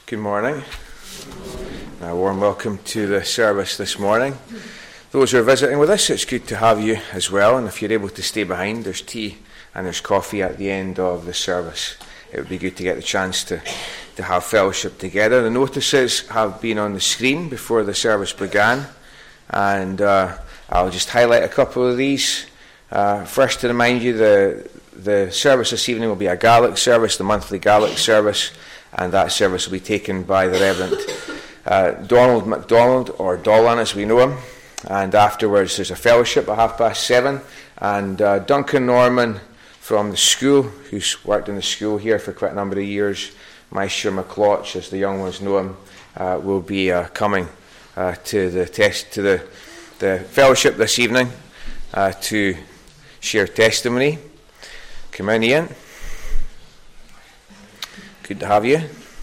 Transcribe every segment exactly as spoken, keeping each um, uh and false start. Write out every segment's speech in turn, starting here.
Good morning. A warm welcome to the service this morning. Those who are visiting with us, it's good to have you as well, and if you're able to stay behind, there's tea and there's coffee at the end of the service. It would be good to get the chance to, to have fellowship together. The notices have been on the screen before the service began, and uh, I'll just highlight a couple of these. Uh, first, to remind you, the, the service this evening will be a Gaelic service, the monthly Gaelic service, and that service will be taken by the Reverend uh, Donald MacDonald, or Dolan as we know him. And afterwards there's a fellowship at half past seven, and uh, Duncan Norman from the school, who's worked in the school here for quite a number of years, Maestro McLauch, as the young ones know him, uh, will be uh, coming uh, to the test to the, the fellowship this evening uh, to share testimony. Come in, Ian. Good to have you.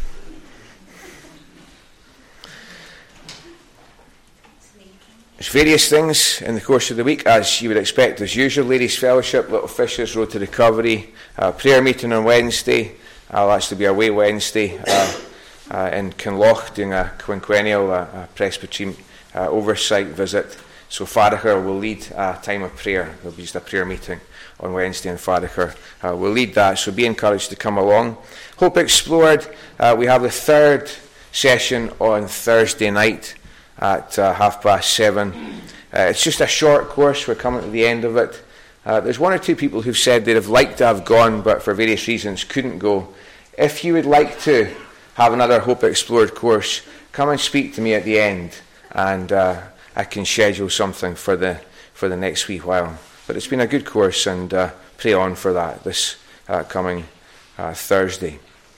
There's various things in the course of the week, as you would expect, as usual. Ladies' Fellowship, Little Fishers, Road to Recovery, uh, prayer meeting on Wednesday. I'll actually be away Wednesday uh, uh, in Kinloch doing a quinquennial uh, a Presbyterian uh, oversight visit. So Fadacher will lead a time of prayer. There'll be just a prayer meeting on Wednesday, and Fadacher uh, will lead that. So be encouraged to come along. Hope Explored, uh, we have the third session on Thursday night at uh, half past seven. Uh, it's just a short course. We're coming to the end of it. Uh, there's one or two people who've said they'd have liked to have gone, but for various reasons couldn't go. If you would like to have another Hope Explored course, come and speak to me at the end, and uh, I can schedule something for the for the next wee while. But it's been a good course, and uh, pray on for that this uh, coming uh, Thursday.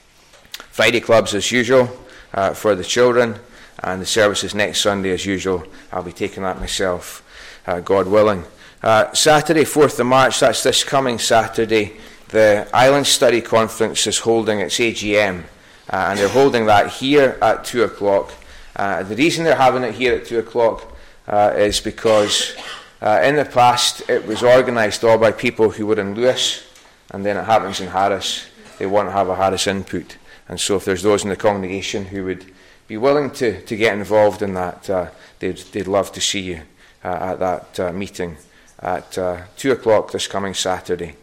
Friday clubs as usual uh, for the children, and the services next Sunday as usual. I'll be taking that myself, uh, God willing. Uh, Saturday, fourth of March, that's this coming Saturday, the Island Study Conference is holding its A G M, uh, and they're holding that here at two o'clock. Uh, the reason they're having it here at two o'clock uh, is because uh, in the past it was organised all by people who were in Lewis, and then it happens in Harris. They want to have a Harris input, and so if there's those in the congregation who would be willing to, to get involved in that, uh, they'd, they'd love to see you uh, at that uh, meeting at uh, two o'clock this coming Saturday.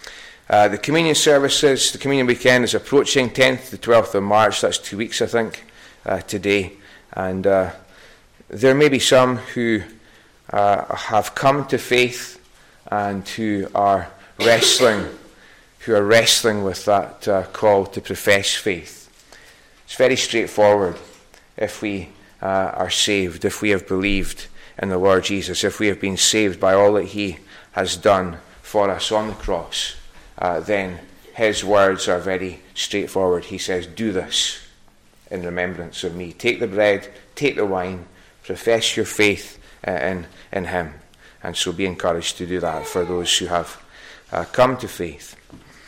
Uh, the communion services, the communion weekend is approaching, tenth to twelfth of March, that's two weeks I think, uh, today. And uh, there may be some who uh, have come to faith and who are wrestling, who are wrestling with that uh, call to profess faith. It's very straightforward. If we uh, are saved, if we have believed in the Lord Jesus, if we have been saved by all that he has done for us on the cross, uh, then his words are very straightforward. He says, do this in remembrance of me. Take the bread, take the wine, profess your faith uh, in, in him. And so be encouraged to do that for those who have uh, come to faith.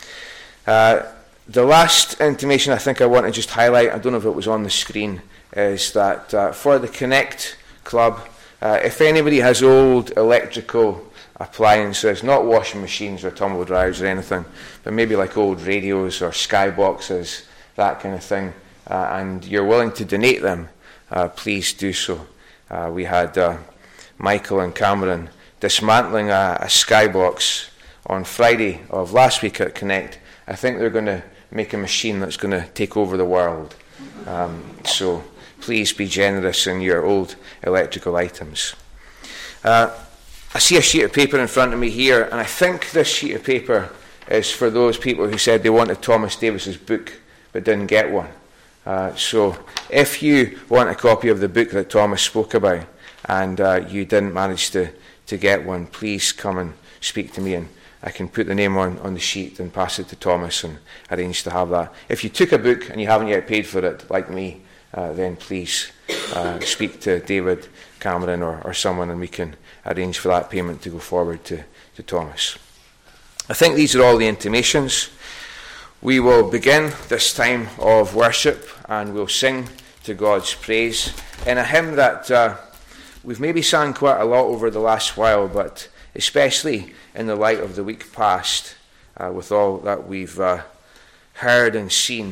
Uh, the last intimation I think I want to just highlight, I don't know if it was on the screen, is that uh, for the Connect Club, uh, if anybody has old electrical appliances, not washing machines or tumble dryers or anything, but maybe like old radios or skyboxes, that kind of thing, uh, and you're willing to donate them, uh, please do so. Uh, we had uh, Michael and Cameron dismantling a, a skybox on Friday of last week at Connect. I think they're going to make a machine that's going to take over the world. Um, so please be generous in your old electrical items. Uh, I see a sheet of paper in front of me here, and I think this sheet of paper is for those people who said they wanted Thomas Davis's book but didn't get one. Uh, so if you want a copy of the book that Thomas spoke about and uh, you didn't manage to, to get one, please come and speak to me, and I can put the name on, on the sheet and pass it to Thomas and arrange to have that. If you took a book and you haven't yet paid for it, like me, uh, then please uh, speak to David, Cameron, or, or someone, and we can arrange for that payment to go forward to, to Thomas. I think these are all the intimations. We will begin this time of worship, and we'll sing to God's praise in a hymn that uh, we've maybe sang quite a lot over the last while, but especially in the light of the week past, uh, with all that we've uh, heard and seen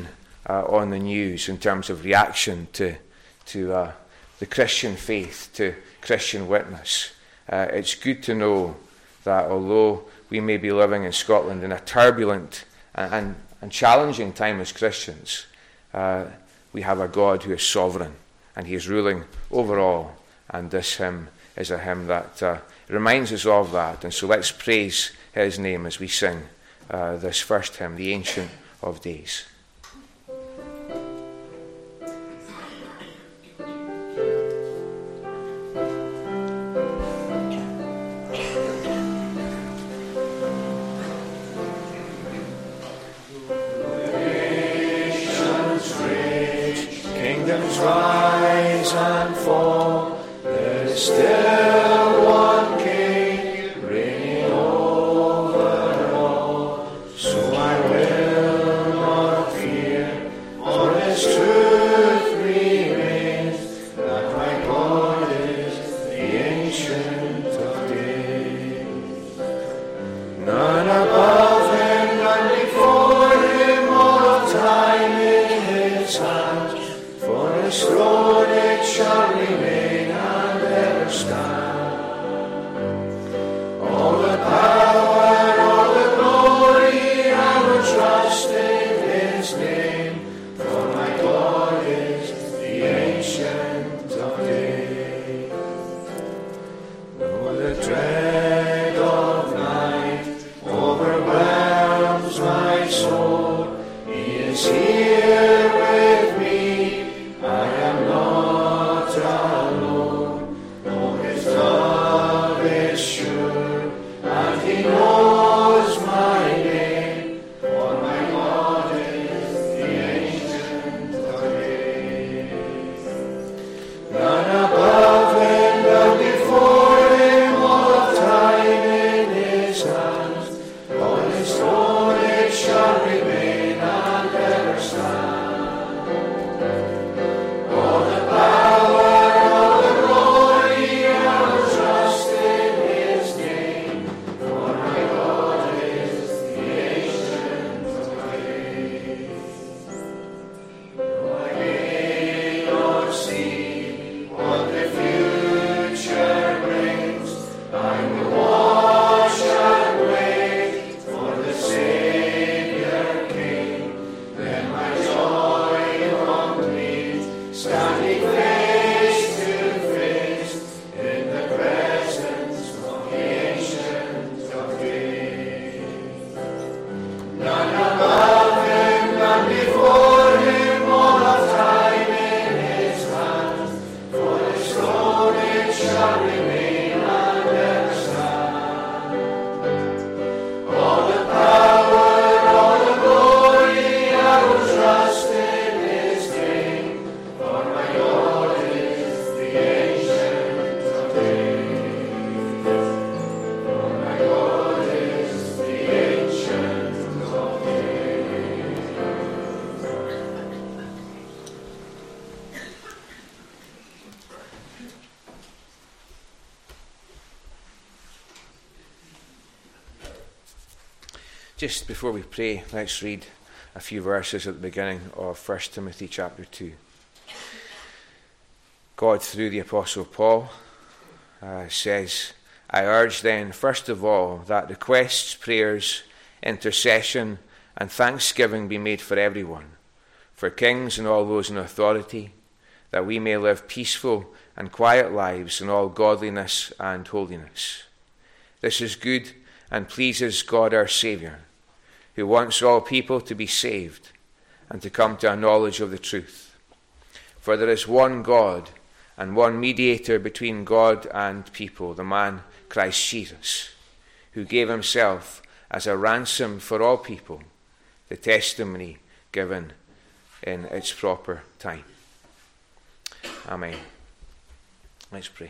uh, on the news in terms of reaction to, to uh, the Christian faith, to Christian witness. Uh, it's good to know that although we may be living in Scotland in a turbulent and, and, and challenging time as Christians, uh, we have a God who is sovereign and he is ruling over all. And this hymn is a hymn that uh, reminds us of that. And so let's praise his name as we sing uh, this first hymn, The Ancient of Days. Rise and fall, there is still one King reigning over all. So I will not fear, for His truth remains, that my God is the Ancient of Days. None above Him, none before Him, all of time in His hand. For His throne it shall remain and ever stand. All the power, all the glory, I will trust in His name. For my God is the Ancient of Days. Though the dread of night overwhelms my soul, He is here with me. I am not alone, for His love is sure, and He knows my name, for my God is the Ancient of Days. None above Him, none before Him, all of time in His hands. On His throne it shall remain and ever stand. Just before we pray, let's read a few verses at the beginning of First Timothy chapter two. God, through the Apostle Paul, uh, says, I urge then, first of all, that requests, prayers, intercession, and thanksgiving be made for everyone, for kings and all those in authority, that we may live peaceful and quiet lives in all godliness and holiness. This is good and pleases God our Saviour, who wants all people to be saved and to come to a knowledge of the truth. For there is one God and one mediator between God and people, the man Christ Jesus, who gave himself as a ransom for all people, the testimony given in its proper time. Amen. Let's pray.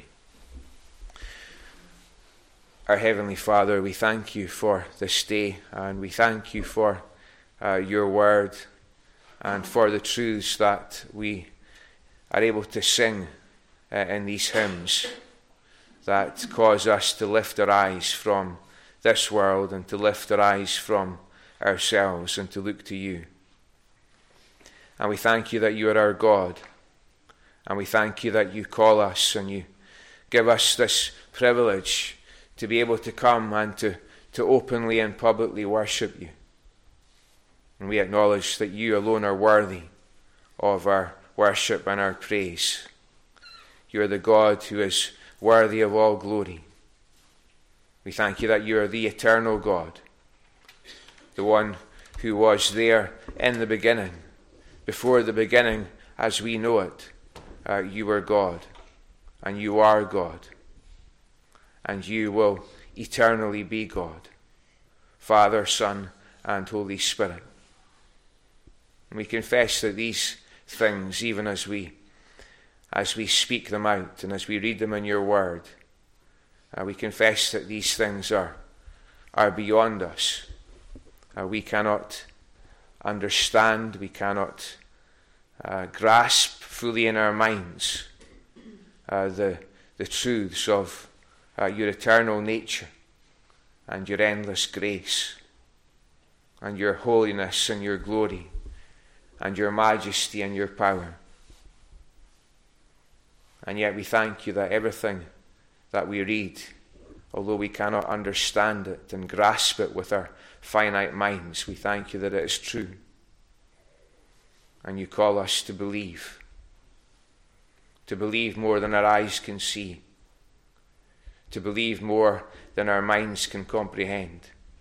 Our Heavenly Father, we thank you for this day, and we thank you for uh, your word and for the truths that we are able to sing uh, in these hymns that cause us to lift our eyes from this world and to lift our eyes from ourselves and to look to you. And we thank you that you are our God. And we thank you that you call us and you give us this privilege to be able to come and to, to openly and publicly worship you. And we acknowledge that you alone are worthy of our worship and our praise. You are the God who is worthy of all glory. We thank you that you are the eternal God, the one who was there in the beginning. Before the beginning, as we know it, uh, you were God, and you are God, and you will eternally be God, Father, Son, and Holy Spirit. And we confess that these things, even as we as we speak them out and as we read them in your word, uh, we confess that these things are are beyond us. Uh, we cannot understand, we cannot uh, grasp fully in our minds uh, the the truths of uh, your eternal nature and your endless grace and your holiness and your glory and your majesty and your power. And yet we thank you that everything that we read, although we cannot understand it and grasp it with our finite minds, we thank you that it is true. And you call us to believe, to believe more than our eyes can see, to believe more than our minds can comprehend.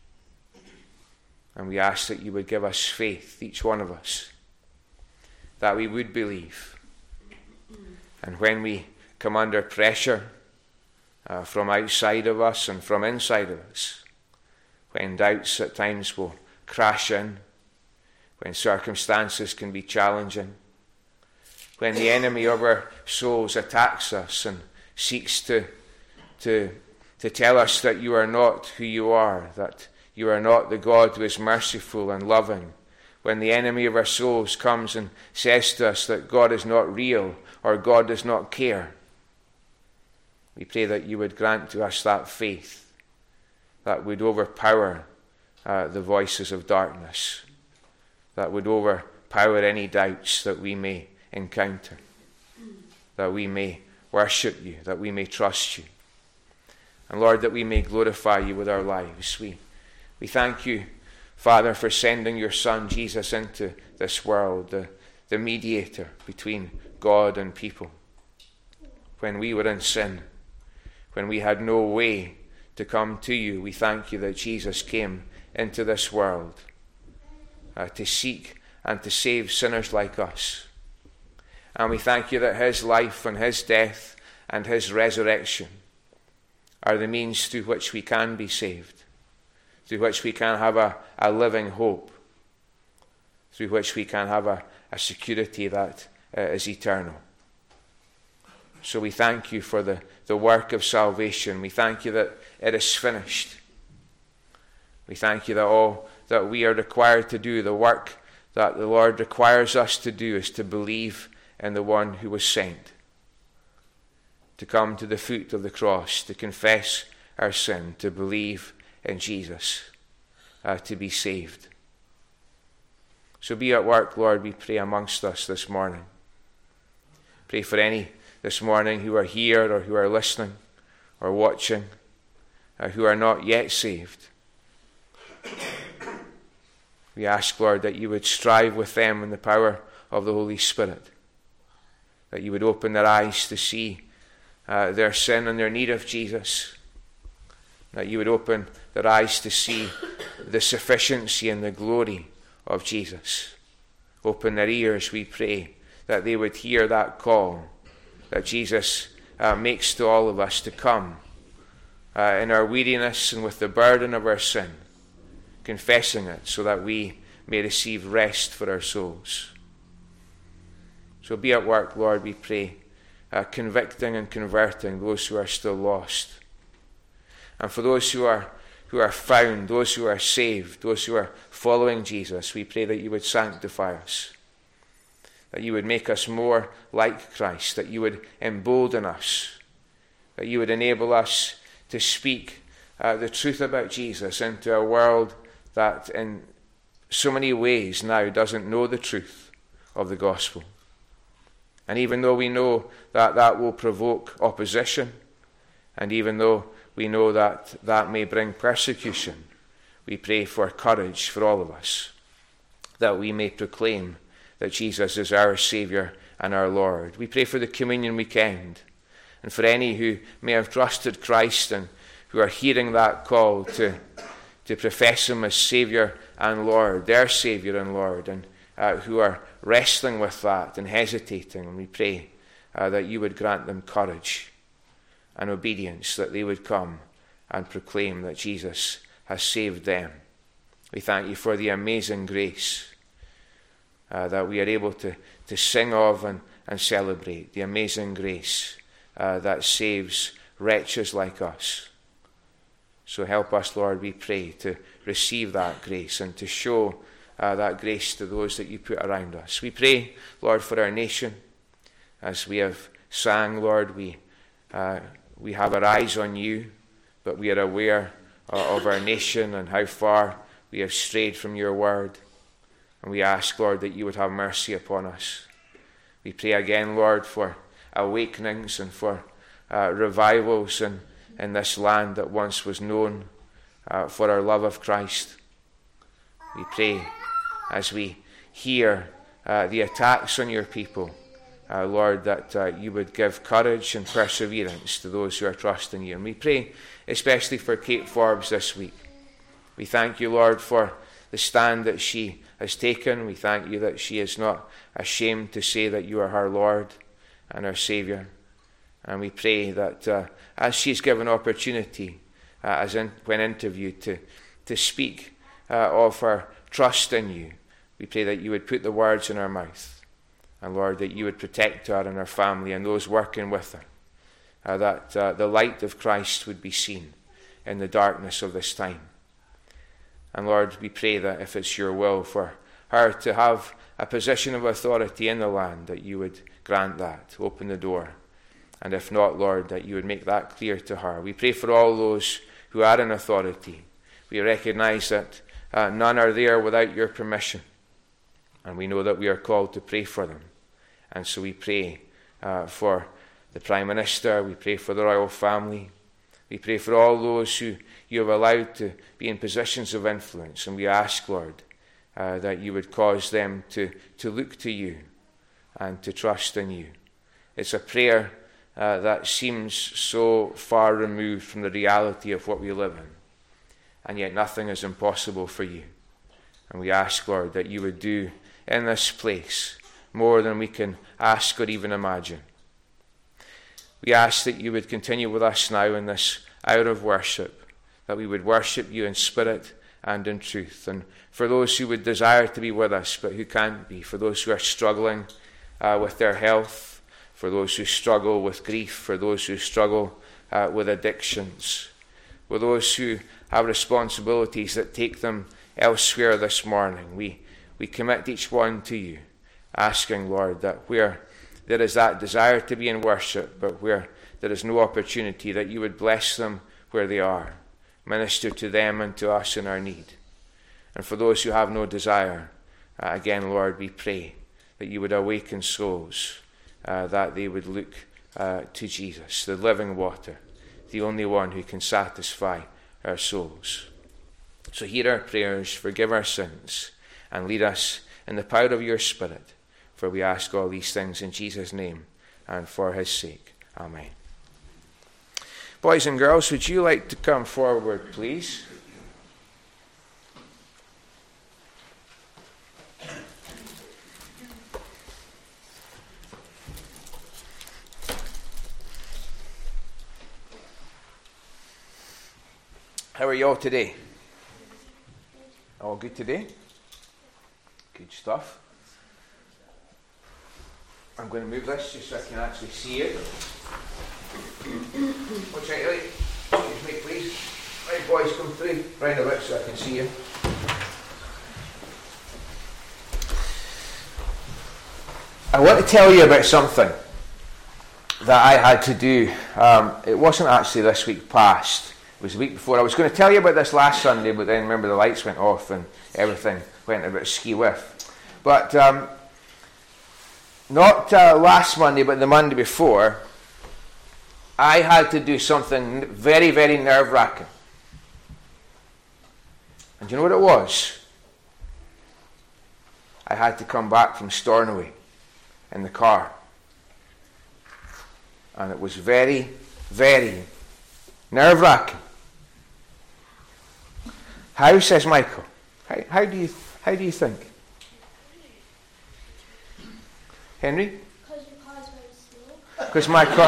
And we ask that you would give us faith, each one of us, that we would believe. And when we come under pressure uh, from outside of us and from inside of us, when doubts at times will crash in, when circumstances can be challenging, when the enemy of our souls attacks us and seeks to, to, to tell us that you are not who you are, that you are not the God who is merciful and loving, when the enemy of our souls comes and says to us that God is not real or God does not care, we pray that you would grant to us that faith that would overpower uh, the voices of darkness, that would overpower any doubts that we may encounter, that we may worship you, that we may trust you. And Lord, that we may glorify you with our lives. We, we thank you, Father, for sending your Son Jesus into this world, the, the mediator between God and people. When we were in sin, when we had no way to come to you, we thank you that Jesus came into this world uh, to seek and to save sinners like us. And we thank you that his life and his death and his resurrection are the means through which we can be saved, through which we can have a, a living hope, through which we can have a, a security that uh, is eternal. So we thank you for the, the work of salvation. We thank you that it is finished. We thank you that all that we are required to do, the work that the Lord requires us to do, is to believe in the one who was sent, to come to the foot of the cross, to confess our sin, to believe in Jesus, uh, to be saved. So be at work, Lord, we pray, amongst us this morning. Pray for any this morning who are here or who are listening or watching, uh, who are not yet saved. We ask, Lord, that you would strive with them in the power of the Holy Spirit, that you would open their eyes to see uh, their sin and their need of Jesus, that you would open their eyes to see the sufficiency and the glory of Jesus. Open their ears, we pray, that they would hear that call that Jesus uh, makes to all of us to come uh, in our weariness and with the burden of our sin, confessing it so that we may receive rest for our souls. So be at work, Lord, we pray, uh, convicting and converting those who are still lost. And for those who are who are found, those who are saved, those who are following Jesus, we pray that you would sanctify us, that you would make us more like Christ, that you would embolden us, that you would enable us to speak uh, the truth about Jesus into a world that in so many ways now doesn't know the truth of the gospel. And even though we know that that will provoke opposition, and even though we know that that may bring persecution, we pray for courage for all of us, that we may proclaim that Jesus is our Saviour and our Lord. We pray for the communion weekend, and for any who may have trusted Christ and who are hearing that call to, to profess Him as Saviour and Lord, their Saviour and Lord, and uh, who are wrestling with that and hesitating. And we pray uh, that you would grant them courage and obedience, that they would come and proclaim that Jesus has saved them. We thank you for the amazing grace uh, that we are able to, to sing of and, and celebrate, the amazing grace uh, that saves wretches like us. So help us, Lord, we pray, to receive that grace and to show uh, that grace to those that you put around us. We pray, Lord, for our nation. As we have sang, Lord, we uh, we have our eyes on you, but we are aware uh, of our nation and how far we have strayed from your word. And we ask, Lord, that you would have mercy upon us. We pray again, Lord, for awakenings and for uh, revivals in, in this land that once was known uh, for our love of Christ. We pray as we hear uh, the attacks on your people, uh, Lord, that uh, you would give courage and perseverance to those who are trusting you. And we pray especially for Kate Forbes this week. We thank you, Lord, for the stand that she has taken. We thank you that she is not ashamed to say that you are her Lord and her Saviour. And we pray that uh, as she's given opportunity, uh, as in, when interviewed, to, to speak uh, of her trust in you, we pray that you would put the words in her mouth. And Lord, that you would protect her and her family and those working with her. Uh, that uh, the light of Christ would be seen in the darkness of this time. And Lord, we pray that if it's your will for her to have a position of authority in the land, that you would grant that, open the door. And if not, Lord, that you would make that clear to her. We pray for all those who are in authority. We recognize that uh, none are there without your permission. And we know that we are called to pray for them. And so we pray uh, for the Prime Minister. We pray for the royal family. We pray for all those who you have allowed to be in positions of influence. And we ask, Lord, uh, that you would cause them to, to look to you and to trust in you. It's a prayer uh, that seems so far removed from the reality of what we live in. And yet nothing is impossible for you. And we ask, Lord, that you would do in this place more than we can ask or even imagine. We ask that you would continue with us now in this hour of worship, that we would worship you in spirit and in truth. And for those who would desire to be with us but who can't be, for those who are struggling uh, with their health, for those who struggle with grief, for those who struggle uh, with addictions, for those who have responsibilities that take them elsewhere this morning, we, we commit each one to you, asking, Lord, that where there is that desire to be in worship, but where there is no opportunity, that you would bless them where they are. Minister to them and to us in our need. And for those who have no desire, uh, again, Lord, we pray that you would awaken souls, uh, that they would look uh, to Jesus, the living water, the only one who can satisfy our souls. So hear our prayers, forgive our sins, and lead us in the power of your Spirit. For we ask all these things in Jesus' name and for his sake. Amen. Boys and girls, would you like to come forward, please? How are you all today? All good today? Good stuff. I'm going to move this just so I can actually see it. Watch out, right? Excuse me, please. Right, boys, come through. Round a bit so I can see you. I want to tell you about something that I had to do. Um, it wasn't actually this week past. It was the week before. I was going to tell you about this last Sunday, but then remember the lights went off and everything went a bit ski-whiff. But um, not uh, last Monday, but the Monday before, I had to do something very, very nerve-wracking. And do you know what it was? I had to come back from Stornoway in the car. And it was very, very nerve-wracking. How, says Michael? How, how do you how do you think? Henry? Because your car's very slow. Because my car...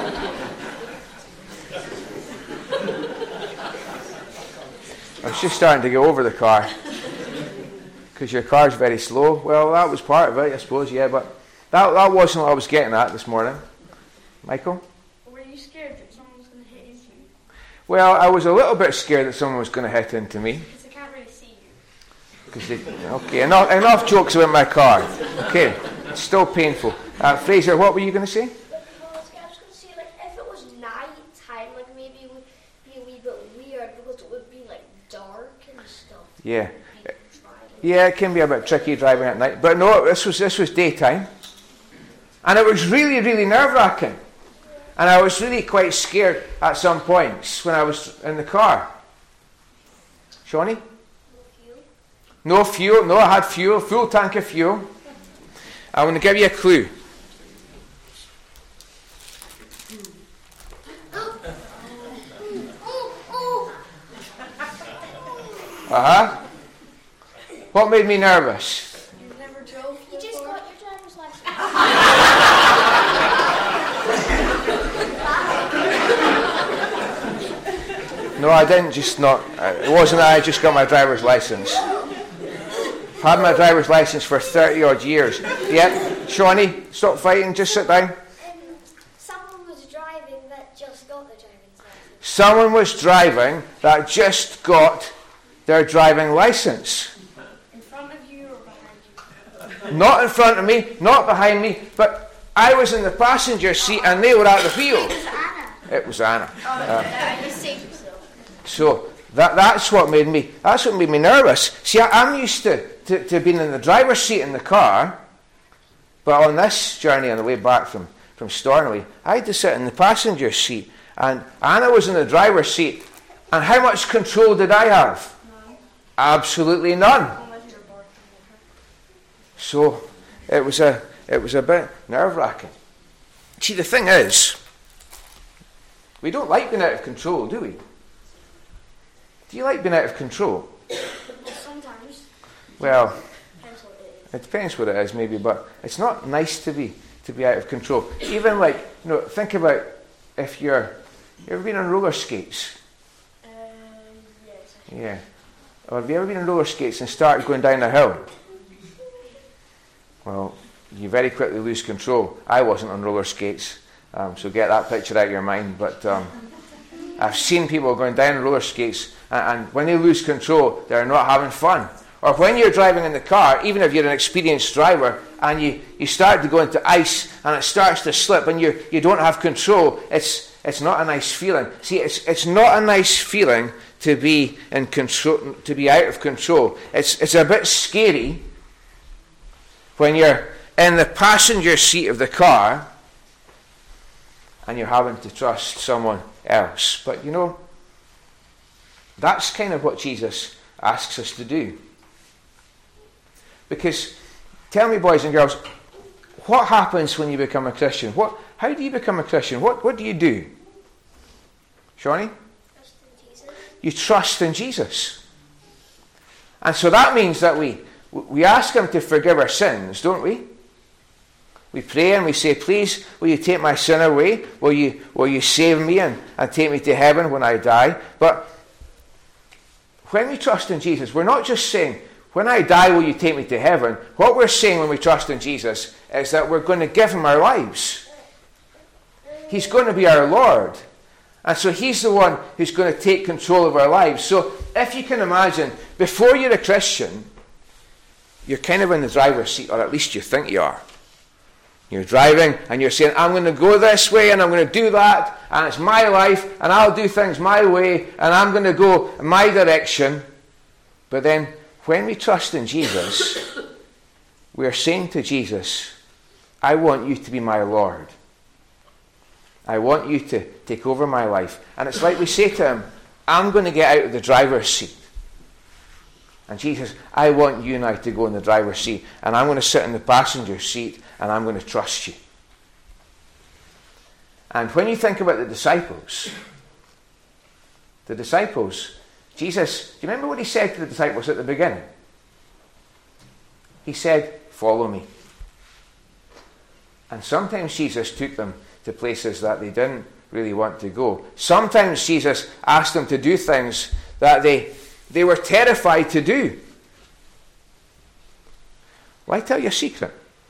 I was just starting to go over the car. Because your car's very slow. Well, that was part of it, I suppose, yeah, but that, that wasn't what I was getting at this morning. Michael? Were you scared that someone was going to hit into you? Well, I was a little bit scared that someone was going to hit into me. Because they can't really see you. Because they, okay, enough, enough jokes about my car. Okay, it's still painful. Uh, Fraser, what were you going to say? Well, I was going to say, like, if it was night time, like, maybe it would be a wee bit weird because it would be, like, dark and stuff. Yeah. Yeah, it can be a bit tricky driving at night. But no, this was this was daytime. And it was really, really nerve-wracking. And I was really quite scared at some points when I was in the car. Shawnee? No fuel. No fuel. No, I had fuel. Full tank of fuel. I'm going to give you a clue. Uh-huh. What made me nervous? You never drove. You just got your driver's license. No, I didn't just not. It wasn't that I just got my driver's license. I've had my driver's license for thirty odd years. Yeah, Shawnee, stop fighting, just sit down. Um, someone was driving that just got the driver's license. Someone was driving that just got their driving license. In front of you or behind you? Not in front of me, not behind me, but I was in the passenger seat and they were at the wheel. It was Anna. It was Anna. Oh, uh, I just saved yourself. So that that's what made me that's what made me nervous. See, I, I'm used to, to, to being in the driver's seat in the car, but on this journey on the way back from, from Stornoway, I had to sit in the passenger seat, and Anna was in the driver's seat. And how much control did I have? None. Absolutely none. Unless you're bored. So it was a it was a bit nerve-wracking. See, the thing is, we don't like being out of control, do we? Do you like being out of control? Sometimes. Well, Depends what it is. it depends what it is, maybe, but it's not nice to be to be out of control. Even like, you know, think about if you're you ever been on roller skates? Um, yes. Yeah. Or have you ever been on roller skates and started going down a hill? Well, you very quickly lose control. I wasn't on roller skates, um, so get that picture out of your mind. But um, I've seen people going down roller skates, and, and when they lose control, they're not having fun. Or when you're driving in the car, even if you're an experienced driver, and you, you start to go into ice, and it starts to slip, and you you don't have control, it's it's not a nice feeling. See, it's it's not a nice feeling to be in control, to be out of control. It's it's a bit scary when you're in the passenger seat of the car and you're having to trust someone else. But you know, that's kind of what Jesus asks us to do. Because, tell me, boys and girls, what happens when you become a Christian? What? How do you become a Christian? What What do you do? Shawnee? Trust in Jesus. You trust in Jesus. And so that means that we we ask him to forgive our sins, don't we? We pray and we say, please, will you take my sin away? Will you will you save me and, and take me to heaven when I die? But when we trust in Jesus, we're not just saying, when I die, will you take me to heaven? What we're saying when we trust in Jesus is that we're going to give him our lives. He's going to be our Lord. And so he's the one who's going to take control of our lives. So if you can imagine, before you're a Christian, you're kind of in the driver's seat, or at least you think you are. You're driving and you're saying, I'm going to go this way and I'm going to do that, and it's my life and I'll do things my way and I'm going to go my direction. But then when we trust in Jesus, we're saying to Jesus, I want you to be my Lord. I want you to take over my life. And it's like we say to him, I'm going to get out of the driver's seat. And Jesus, I want you now to go in the driver's seat, and I'm going to sit in the passenger seat, and I'm going to trust you. And when you think about the disciples, the disciples, Jesus, do you remember what he said to the disciples at the beginning? He said, follow me. And sometimes Jesus took them to places that they didn't really want to go. Sometimes Jesus asked them to do things that they, they were terrified to do. Well, I tell you a secret.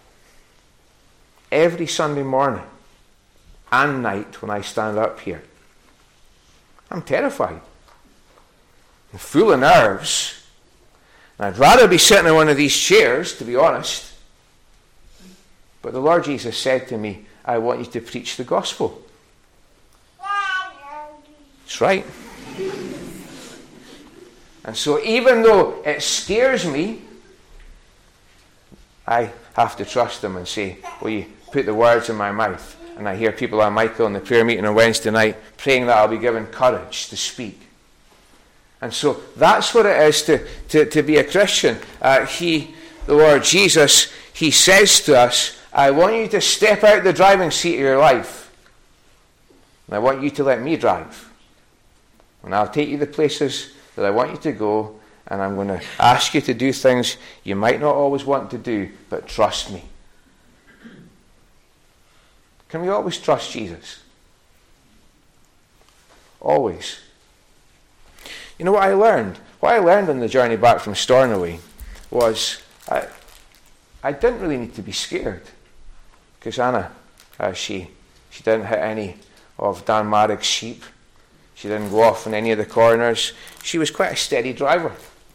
Every Sunday morning and night when I stand up here, I'm terrified. I'm full of nerves. And I'd rather be sitting in one of these chairs, to be honest. But the Lord Jesus said to me, I want you to preach the gospel. That's right. And so even though it scares me, I have to trust him and say, will you put the words in my mouth? And I hear people like Michael in the prayer meeting on Wednesday night praying that I'll be given courage to speak. And so that's what it is to, to, to be a Christian. Uh, he, the Lord Jesus, he says to us, I want you to step out the driving seat of your life. And I want you to let me drive. And I'll take you to places that I want you to go, and I'm going to ask you to do things you might not always want to do, but trust me. Can we always trust Jesus? Always. You know what I learned? What I learned on the journey back from Stornoway was I, I didn't really need to be scared. Because Anna, uh, she, she didn't hit any of Dan Marrick's sheep. She didn't go off in any of the corners. She was quite a steady driver.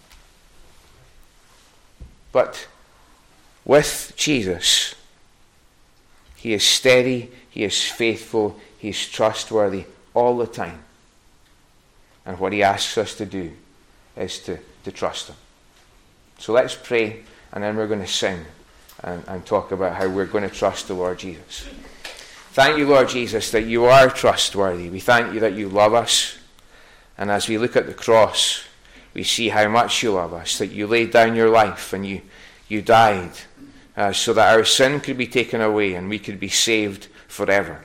But with Jesus, he is steady, he is faithful, he is trustworthy all the time. And what he asks us to do is to, to trust him. So let's pray, and then we're going to sing and, and talk about how we're going to trust the Lord Jesus. Thank you, Lord Jesus, that you are trustworthy. We thank you that you love us. And as we look at the cross, we see how much you love us, that you laid down your life and you, you died uh, so that our sin could be taken away and we could be saved forever.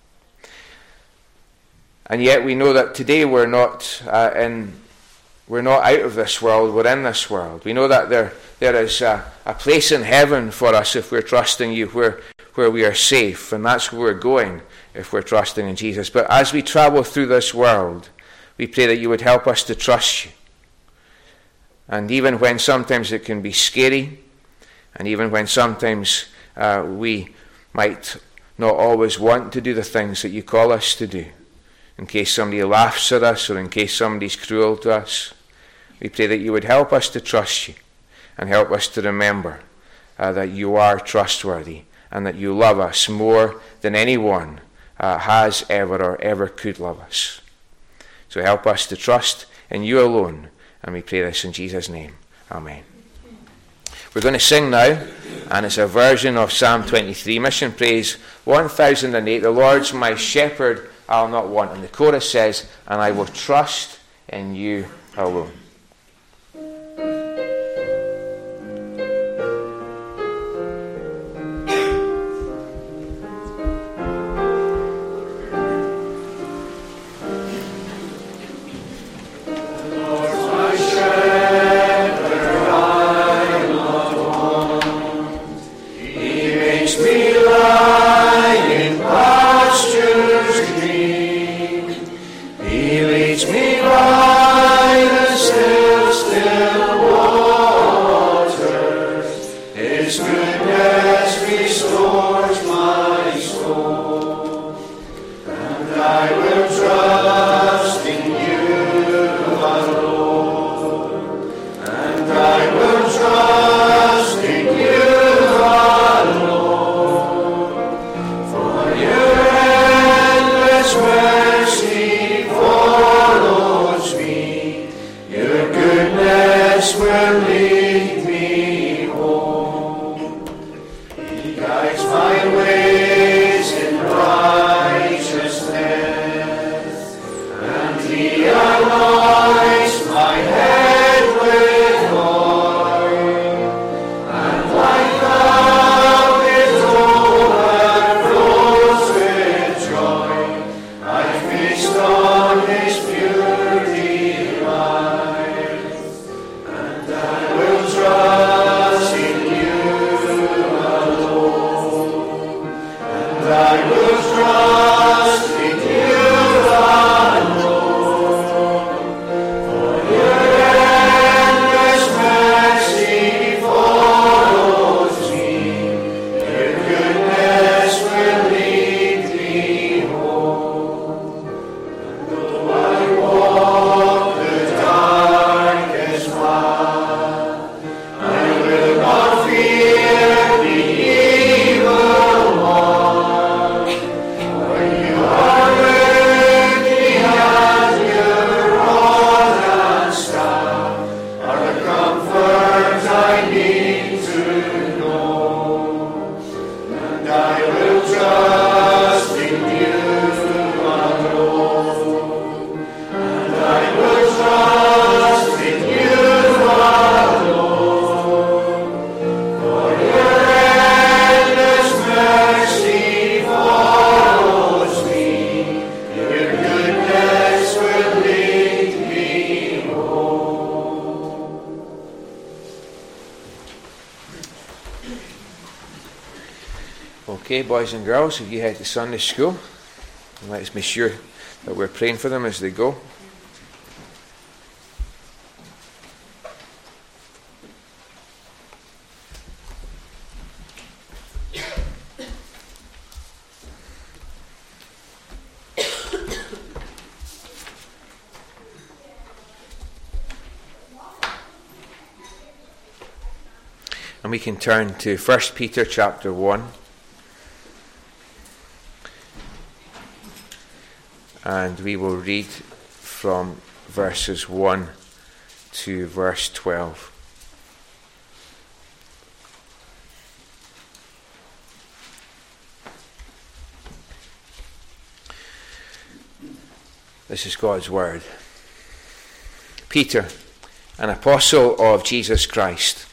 And yet we know that today we're not uh, in, we're not out of this world, we're in this world. We know that there, there is a, a place in heaven for us if we're trusting you, where where we are safe, and that's where we're going if we're trusting in Jesus. But as we travel through this world, we pray that you would help us to trust you. And even when sometimes it can be scary, and even when sometimes uh, we might not always want to do the things that you call us to do, in case somebody laughs at us or in case somebody's cruel to us, we pray that you would help us to trust you and help us to remember uh, that you are trustworthy, and that you love us more than anyone uh, has ever or ever could love us. So help us to trust in you alone, and we pray this in Jesus' name. Amen. We're going to sing now, and it's a version of Psalm twenty-three, Mission Praise one thousand eight, the Lord's my shepherd, I'll not want. And the chorus says, and I will trust in you alone. I will trust in you alone. Okay, boys and girls, if you head to Sunday school, let's be sure that we're praying for them as they go. And we can turn to First Peter chapter one. And we will read from verses one to verse twelve. This is God's word. Peter, an apostle of Jesus Christ,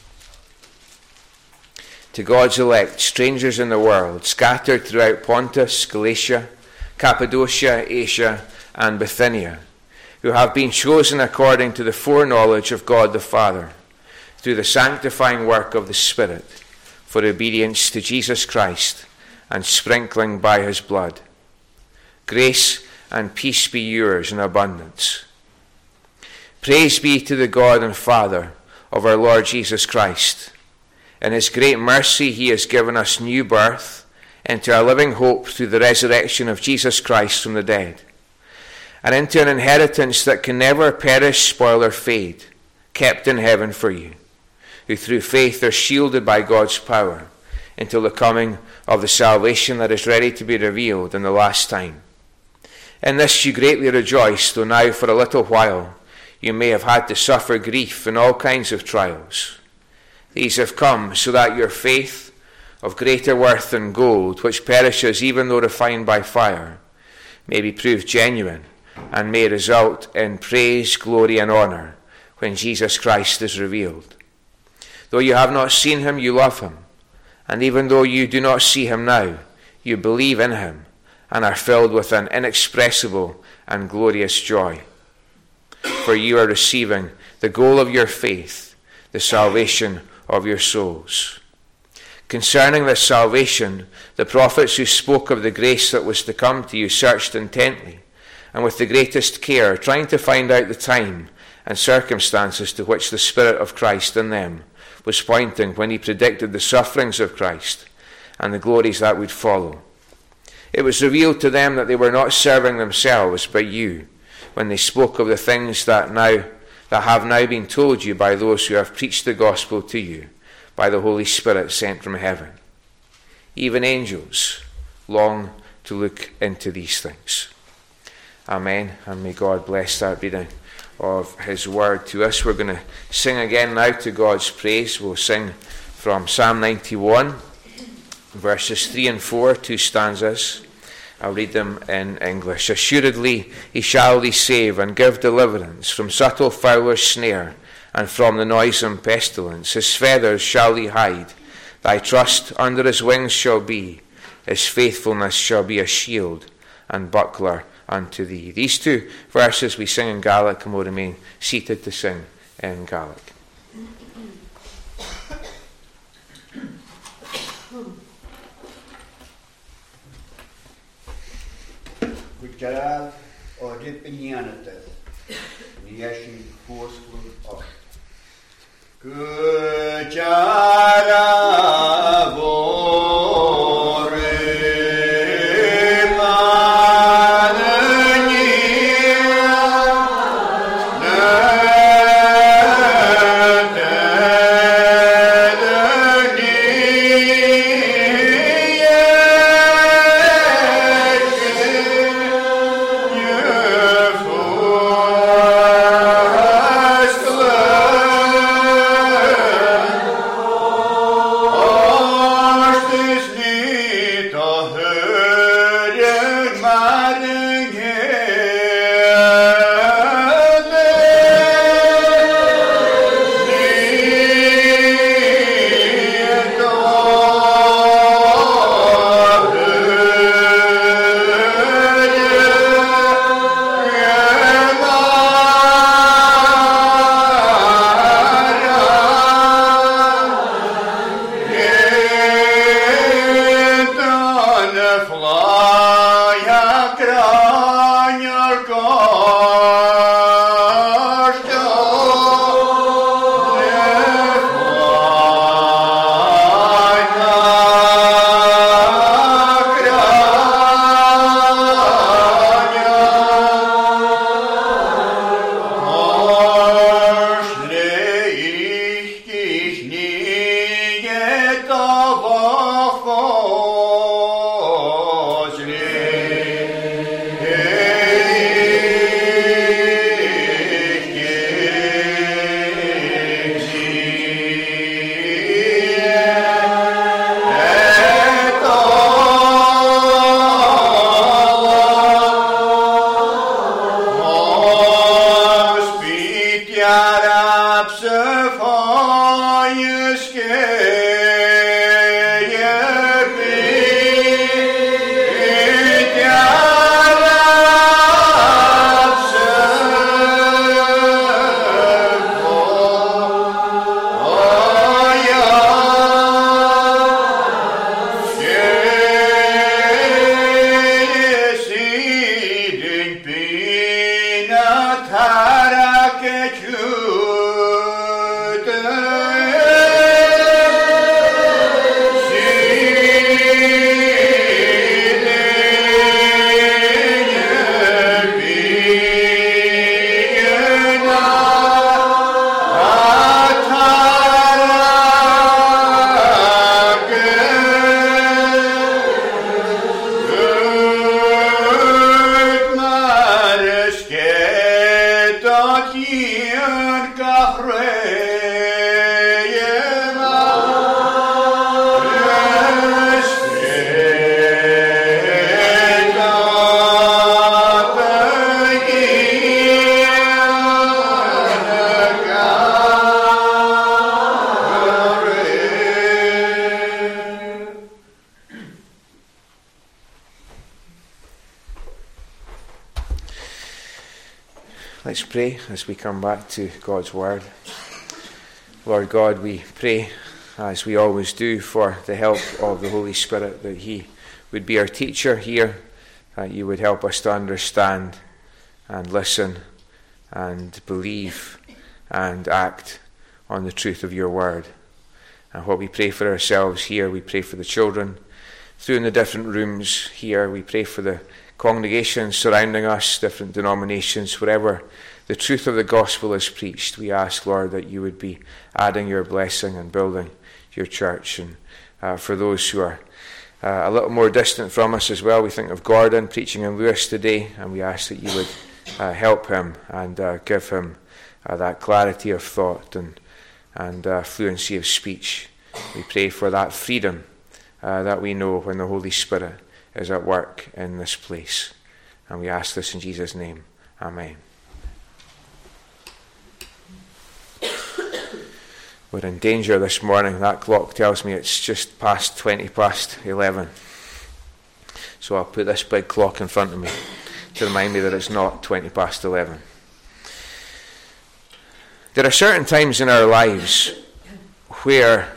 to God's elect, strangers in the world, scattered throughout Pontus, Galatia, Cappadocia, Asia, and Bithynia, who have been chosen according to the foreknowledge of God the Father, through the sanctifying work of the Spirit, for obedience to Jesus Christ and sprinkling by his blood. Grace and peace be yours in abundance. Praise be to the God and Father of our Lord Jesus Christ. In his great mercy he has given us new birth into a living hope through the resurrection of Jesus Christ from the dead, and into an inheritance that can never perish, spoil, or fade, kept in heaven for you, who through faith are shielded by God's power until the coming of the salvation that is ready to be revealed in the last time. In this you greatly rejoice, though now for a little while you may have had to suffer grief in all kinds of trials. These have come so that your faith, of greater worth than gold, which perishes even though refined by fire, may be proved genuine and may result in praise, glory, and honor when Jesus Christ is revealed. Though you have not seen him, you love him, and even though you do not see him now, you believe in him and are filled with an inexpressible and glorious joy. For you are receiving the goal of your faith, the salvation of your souls. Concerning this salvation, the prophets who spoke of the grace that was to come to you searched intently and with the greatest care, trying to find out the time and circumstances to which the Spirit of Christ in them was pointing when he predicted the sufferings of Christ and the glories that would follow. It was revealed to them that they were not serving themselves but you when they spoke of the things that now that have now been told you by those who have preached the gospel to you by the Holy Spirit sent from heaven. Even angels long to look into these things. Amen, and may God bless that reading of his word to us. We're going to sing again now to God's praise. We'll sing from Psalm ninety-one, verses three and four, two stanzas. I'll read them in English. Assuredly he shall thee save and give deliverance from subtle fowler's snare, and from the noisome pestilence. His feathers shall he hide. Thy trust under his wings shall be. His faithfulness shall be a shield and buckler unto thee. These two verses we sing in Gaelic, and will remain seated to sing in Gaelic. Gerard o Ripinianate. Niashi Horsful of Good Let's pray as we come back to God's Word. Lord God, we pray, as we always do, for the help of the Holy Spirit, that He would be our teacher here, that You would help us to understand and listen and believe and act on the truth of Your Word. And what we pray for ourselves here, we pray for the children through in the different rooms here. We pray for the congregations surrounding us, different denominations, wherever the truth of the gospel is preached. We ask, Lord, that You would be adding Your blessing and building Your church. And uh, for those who are uh, a little more distant from us as well, we think of Gordon preaching in Lewis today, and we ask that You would uh, help him and uh, give him uh, that clarity of thought and, and uh, fluency of speech. We pray for that freedom uh, that we know when the Holy Spirit is at work in this place. And we ask this in Jesus' name. Amen. We're in danger this morning. That clock tells me it's just past twenty past eleven. So I'll put this big clock in front of me to remind me that it's not twenty past eleven. There are certain times in our lives where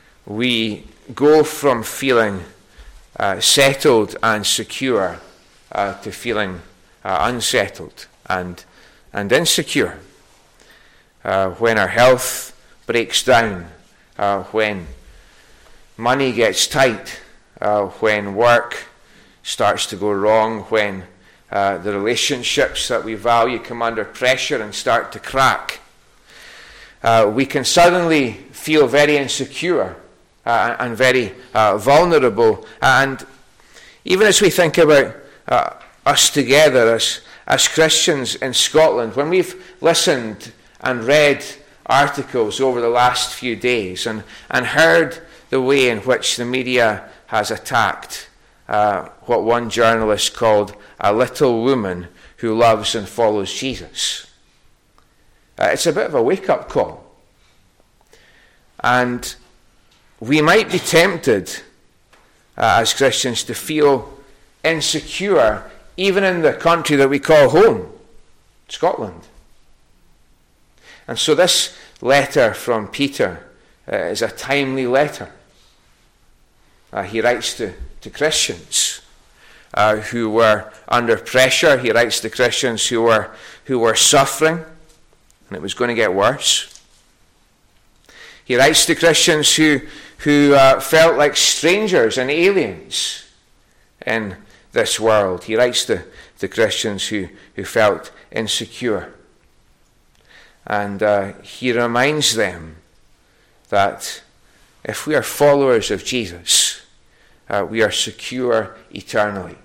we go from feeling uh, settled and secure uh, to feeling uh, unsettled and, and insecure. Uh, when our health breaks down, uh, when money gets tight, uh, when work starts to go wrong, when uh, the relationships that we value come under pressure and start to crack, uh, we can suddenly feel very insecure uh, and very uh, vulnerable. And even as we think about uh, us together as, as Christians in Scotland, when we've listened and read articles over the last few days and, and heard the way in which the media has attacked uh, what one journalist called a little woman who loves and follows Jesus, uh, it's a bit of a wake-up call. And we might be tempted uh, as Christians to feel insecure even in the country that we call home, Scotland. And so this letter from Peter uh, is a timely letter. Uh, he writes to, to Christians uh, who were under pressure. He writes to Christians who were who were suffering, and it was going to get worse. He writes to Christians who who uh, felt like strangers and aliens in this world. He writes to, to Christians who, who felt insecure. And uh, he reminds them that if we are followers of Jesus, uh, we are secure eternally.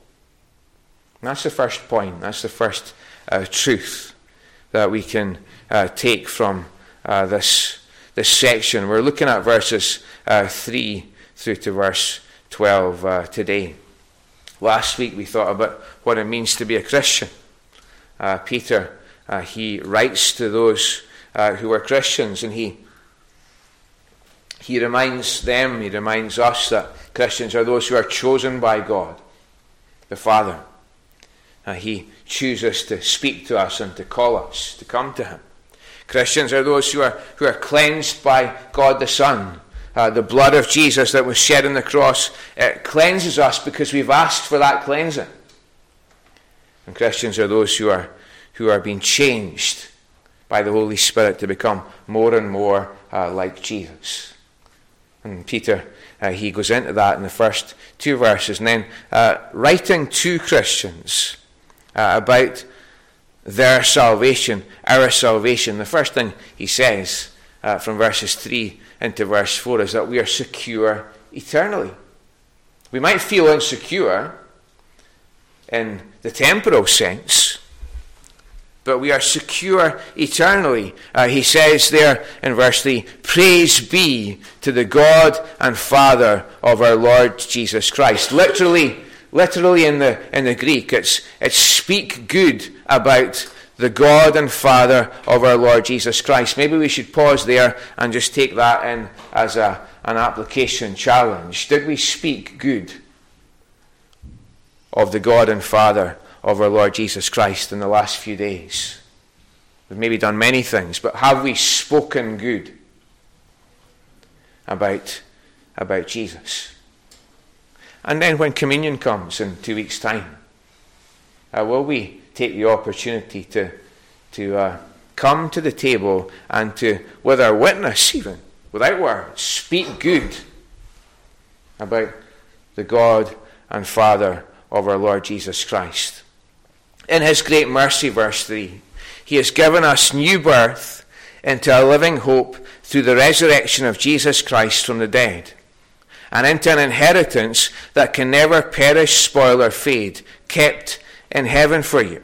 And that's the first point. That's the first uh, truth that we can uh, take from uh, this this section. We're looking at verses uh, three through to verse twelve uh, today. Last week we thought about what it means to be a Christian. Uh, Peter, uh, he writes to those uh, who are Christians, and he he reminds them, he reminds us that Christians are those who are chosen by God, the Father. Uh, he chooses to speak to us and to call us to come to him. Christians are those who are who are cleansed by God the Son. Uh, the blood of Jesus that was shed on the cross, it cleanses us because we've asked for that cleansing. And Christians are those who are who are being changed by the Holy Spirit to become more and more uh, like Jesus. And Peter, uh, he goes into that in the first two verses, and then uh, writing to Christians uh, about their salvation, our salvation. The first thing he says uh, from verses three into verse four is that we are secure eternally. We might feel insecure in the temporal sense, but we are secure eternally. Uh, he says there in verse three, "Praise be to the God and Father of our Lord Jesus Christ." Literally, literally in the in the Greek, it's it's speak good about the God and Father of our Lord Jesus Christ. Maybe we should pause there and just take that in as a, an application challenge. Did we speak good of the God and Father of our Lord Jesus Christ in the last few days? We've maybe done many things, but have we spoken good about, about Jesus? And then when communion comes in two weeks' time, uh, will we take the opportunity to to uh, come to the table and to, with our witness even, without words, speak good about the God and Father of our Lord Jesus Christ. In his great mercy, verse three, he has given us new birth into a living hope through the resurrection of Jesus Christ from the dead, and into an inheritance that can never perish, spoil, or fade, kept in heaven for you.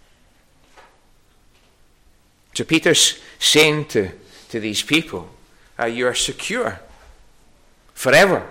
So Peter's saying to, to these people, uh, you are secure forever.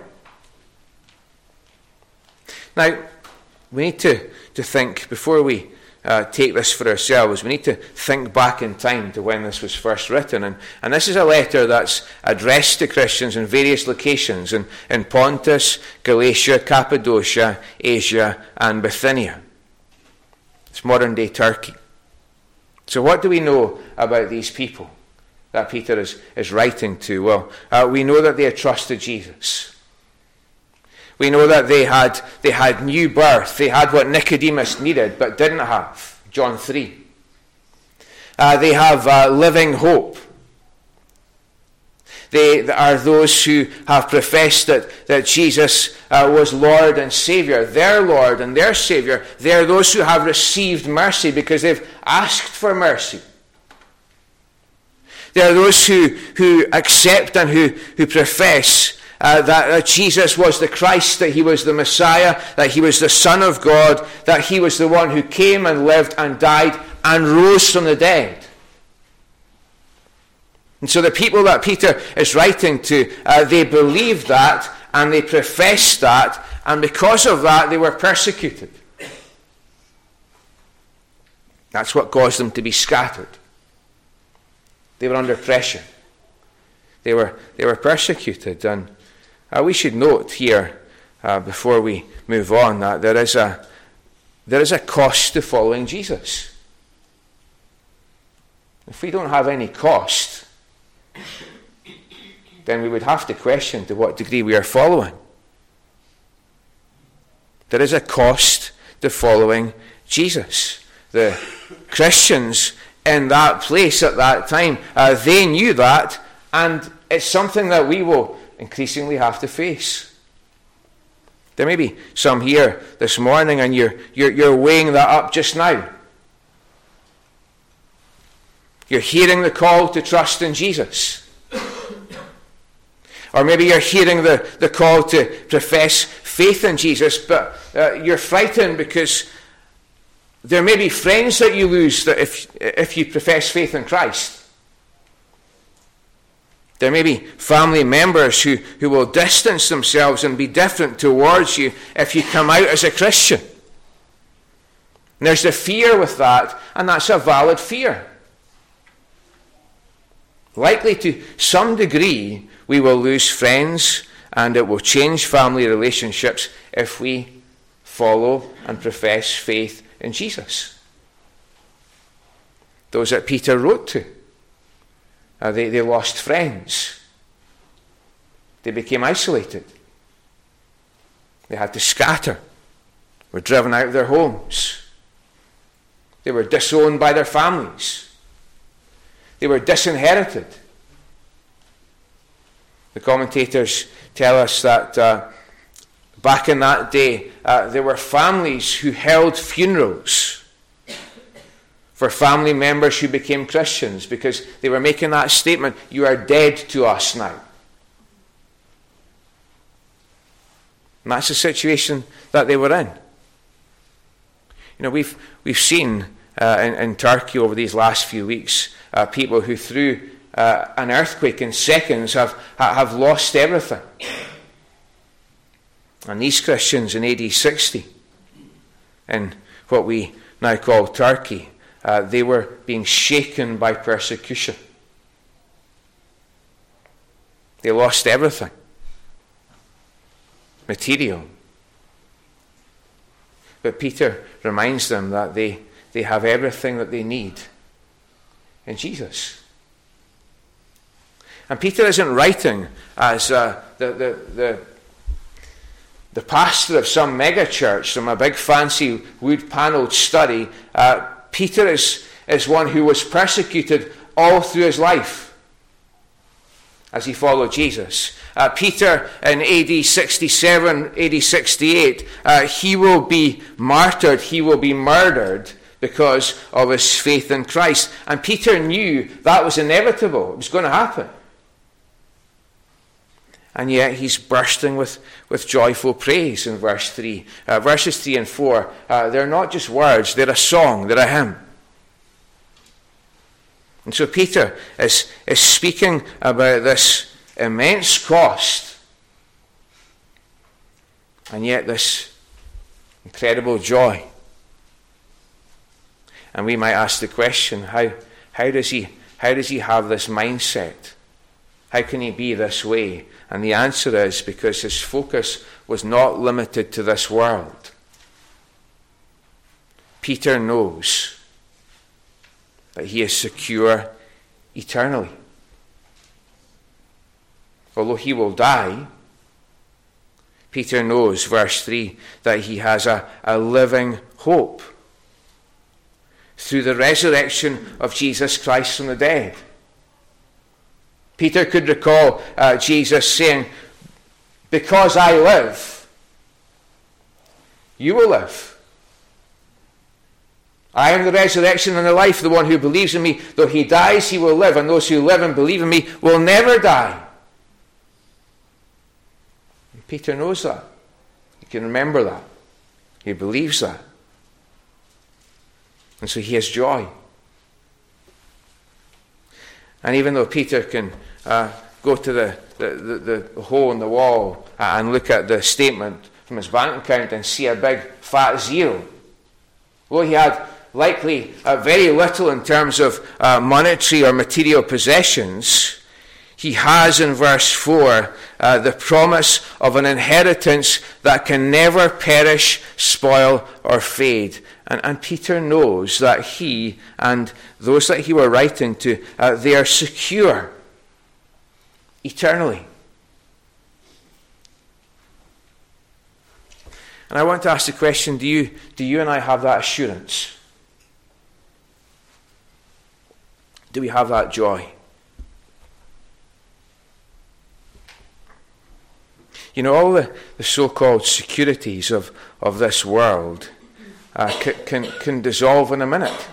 Now, we need to, to think, before we uh, take this for ourselves, we need to think back in time to when this was first written. And, and this is a letter that's addressed to Christians in various locations, in, in Pontus, Galatia, Cappadocia, Asia, and Bithynia. It's modern-day Turkey. So what do we know about these people that Peter is, is writing to? Well, uh, we know that they had trusted Jesus. We know that they had, they had new birth. They had what Nicodemus needed but didn't have. John three. Uh, they have uh, living hope. They are those who have professed that, that Jesus uh, was Lord and Saviour, their Lord and their Saviour. They are those who have received mercy because they've asked for mercy. They are those who, who accept and who, who profess uh, that, that Jesus was the Christ, that he was the Messiah, that he was the Son of God, that he was the one who came and lived and died and rose from the dead. And so the people that Peter is writing to, uh, they believed that and they professed that, and because of that they were persecuted. That's what caused them to be scattered. They were under pressure. They were, they were persecuted. And uh, we should note here, uh, before we move on, that there is a, there is a cost to following Jesus. If we don't have any cost, then we would have to question to what degree we are following. There is a cost to following Jesus. The Christians in that place at that time, uh, they knew that, and it's something that we will increasingly have to face. There may be some here this morning and you're, you're, you're weighing that up just now. You're hearing the call to trust in Jesus. Or maybe you're hearing the, the call to profess faith in Jesus, but uh, you're frightened because there may be friends that you lose that if, if you profess faith in Christ. There may be family members who, who will distance themselves and be different towards you if you come out as a Christian. And there's the fear with that, and that's a valid fear. Likely to some degree, we will lose friends and it will change family relationships if we follow and profess faith in Jesus. Those that Peter wrote to, uh, they, they lost friends. They became isolated. They had to scatter, were driven out of their homes. They were disowned by their families. They were disinherited. The commentators tell us that uh, back in that day, uh, there were families who held funerals for family members who became Christians because they were making that statement, you are dead to us now. And that's the situation that they were in. You know, we've, we've seen uh, in, in Turkey over these last few weeks, Uh, people who through uh, an earthquake in seconds have, have lost everything. And these Christians in A D sixty, in what we now call Turkey, uh, they were being shaken by persecution. They lost everything. Material. But Peter reminds them that they, they have everything that they need in Jesus. And Peter isn't writing as uh, the, the, the, the pastor of some mega church, from a big fancy wood-panelled study. Uh, Peter is, is one who was persecuted all through his life as he followed Jesus. Uh, Peter in A D sixty-seven, A D sixty-eight, uh, he will be martyred, he will be murdered because of his faith in Christ. And Peter knew that was inevitable. It was going to happen. And yet he's bursting with, with joyful praise in verse three. Uh, verses three and four, uh, they're not just words, they're a song, they're a hymn. And so Peter is, is speaking about this immense cost, and yet this incredible joy. And we might ask the question, how, how does he how does he have this mindset? How can he be this way? And the answer is because his focus was not limited to this world. Peter knows that he is secure eternally. Although he will die, Peter knows, verse three, that he has a, a living hope through the resurrection of Jesus Christ from the dead. Peter could recall uh, Jesus saying, because I live, you will live. I am the resurrection and the life. The one who believes in me, though he dies, he will live. And those who live and believe in me will never die. And Peter knows that. He can remember that. He believes that. And so he has joy. And even though Peter can uh, go to the, the, the, the hole in the wall and look at the statement from his bank account and see a big fat zero, well, he had likely uh, very little in terms of uh, monetary or material possessions. He has in verse four uh, the promise of an inheritance that can never perish, spoil, or fade. And, and Peter knows that he and those that he were writing to, uh, they are secure eternally. And I want to ask the question, do you, do you and I have that assurance? Do we have that joy? You know, all the, the so-called securities of, of this world uh, can, can, can dissolve in a minute.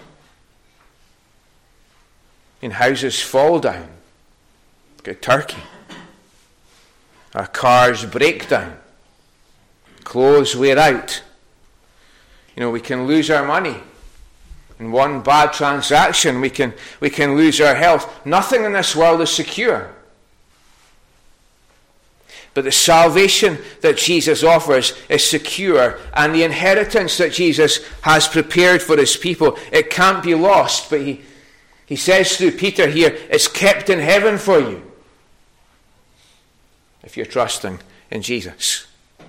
In houses fall down. Get Turkey. Our cars break down. Clothes wear out. You know, we can lose our money. In one bad transaction, we can, we can lose our health. Nothing in this world is secure. But the salvation that Jesus offers is secure, and the inheritance that Jesus has prepared for his people, it can't be lost. But he, he says through Peter here, it's kept in heaven for you, if you're trusting in Jesus.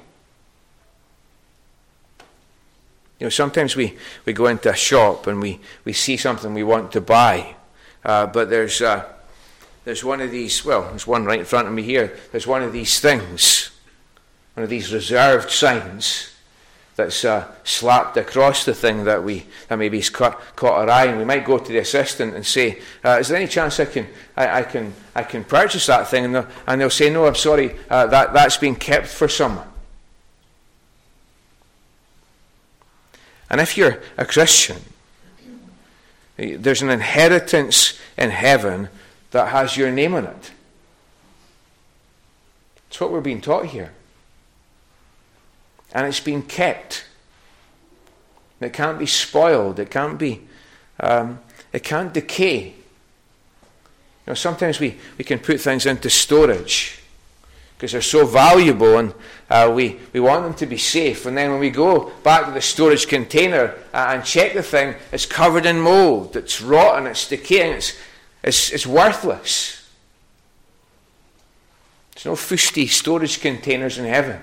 You know, sometimes we, we go into a shop and we, we see something we want to buy, uh, but there's uh, there's one of these, well, there's one right in front of me here, there's one of these things, one of these reserved signs that's uh, slapped across the thing that we that maybe has caught, caught our eye, and we might go to the assistant and say, uh, is there any chance I can I, I can I can purchase that thing? And they'll, and they'll say, no, I'm sorry, uh, that that's been kept for someone. And if you're a Christian, there's an inheritance in heaven that has your name on it. It's what we're being taught here. And it's been kept. It can't be spoiled. It can't be, um, it can't decay. You know, sometimes we, we can put things into storage because they're so valuable, and uh, we, we want them to be safe. And then when we go back to the storage container uh, and check the thing, it's covered in mold, it's rotten, it's decaying, it's, it's, it's worthless. There's no fusty storage containers in heaven.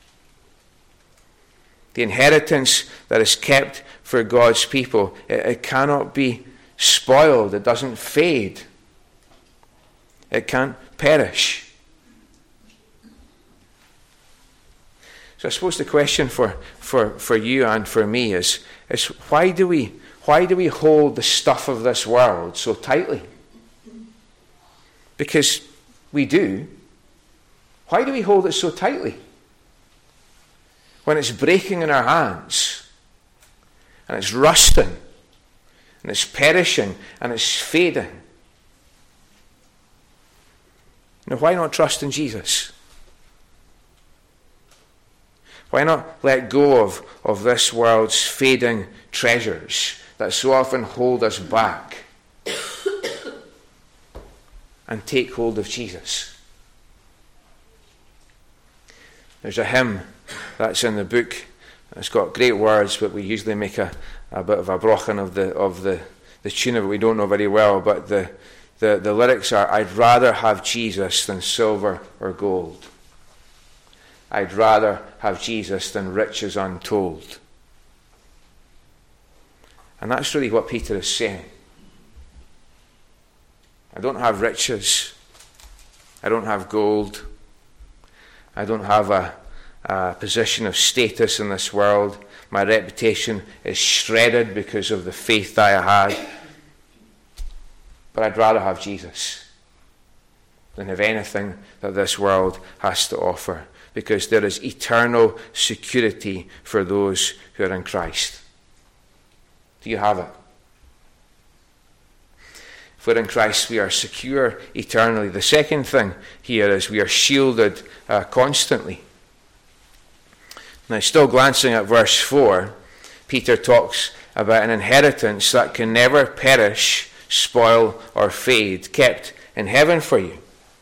The inheritance that is kept for God's people, it, it cannot be spoiled, it doesn't fade, it can't perish. So I suppose the question for, for, for you and for me is, is why do we why do we hold the stuff of this world so tightly? Because we do. Why do we hold it so tightly? When it's breaking in our hands, and it's rusting, and it's perishing, and it's fading. Now, why not trust in Jesus? Why not let go of, of this world's fading treasures that so often hold us back and take hold of Jesus? There's a hymn that's in the book. It's got great words, but we usually make a, a bit of a brochen of the of the, the tune of it. We don't know very well, but the, the, the lyrics are, I'd rather have Jesus than silver or gold. I'd rather have Jesus than riches untold. And that's really what Peter is saying. I don't have riches. I don't have gold. I don't have a, uh, position of status in this world. My reputation is shredded because of the faith that I had. But I'd rather have Jesus than have anything that this world has to offer, because there is eternal security for those who are in Christ. Do you have it? If we're in Christ, we are secure eternally. The second thing here is we are shielded uh, constantly. Now, still glancing at verse four, Peter talks about an inheritance that can never perish, spoil, or fade, kept in heaven for you.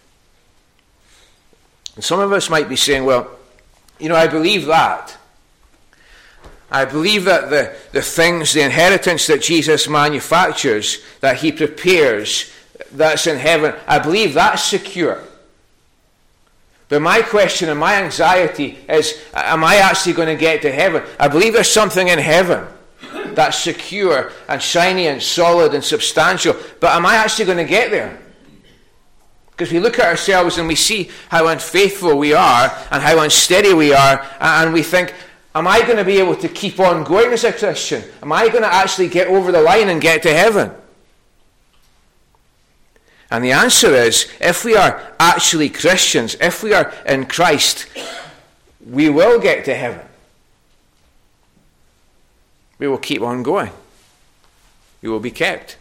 And some of us might be saying, well, you know, I believe that. I believe that the, the things, the inheritance that Jesus manufactures, that he prepares, that's in heaven, I believe that's secure. But my question and my anxiety is, am I actually going to get to heaven? I believe there's something in heaven that's secure and shiny and solid and substantial, but am I actually going to get there? Because we look at ourselves and we see how unfaithful we are and how unsteady we are, and we think, am I going to be able to keep on going as a Christian? Am I going to actually get over the line and get to heaven? And the answer is, if we are actually Christians, if we are in Christ, we will get to heaven. We will keep on going. We will be kept.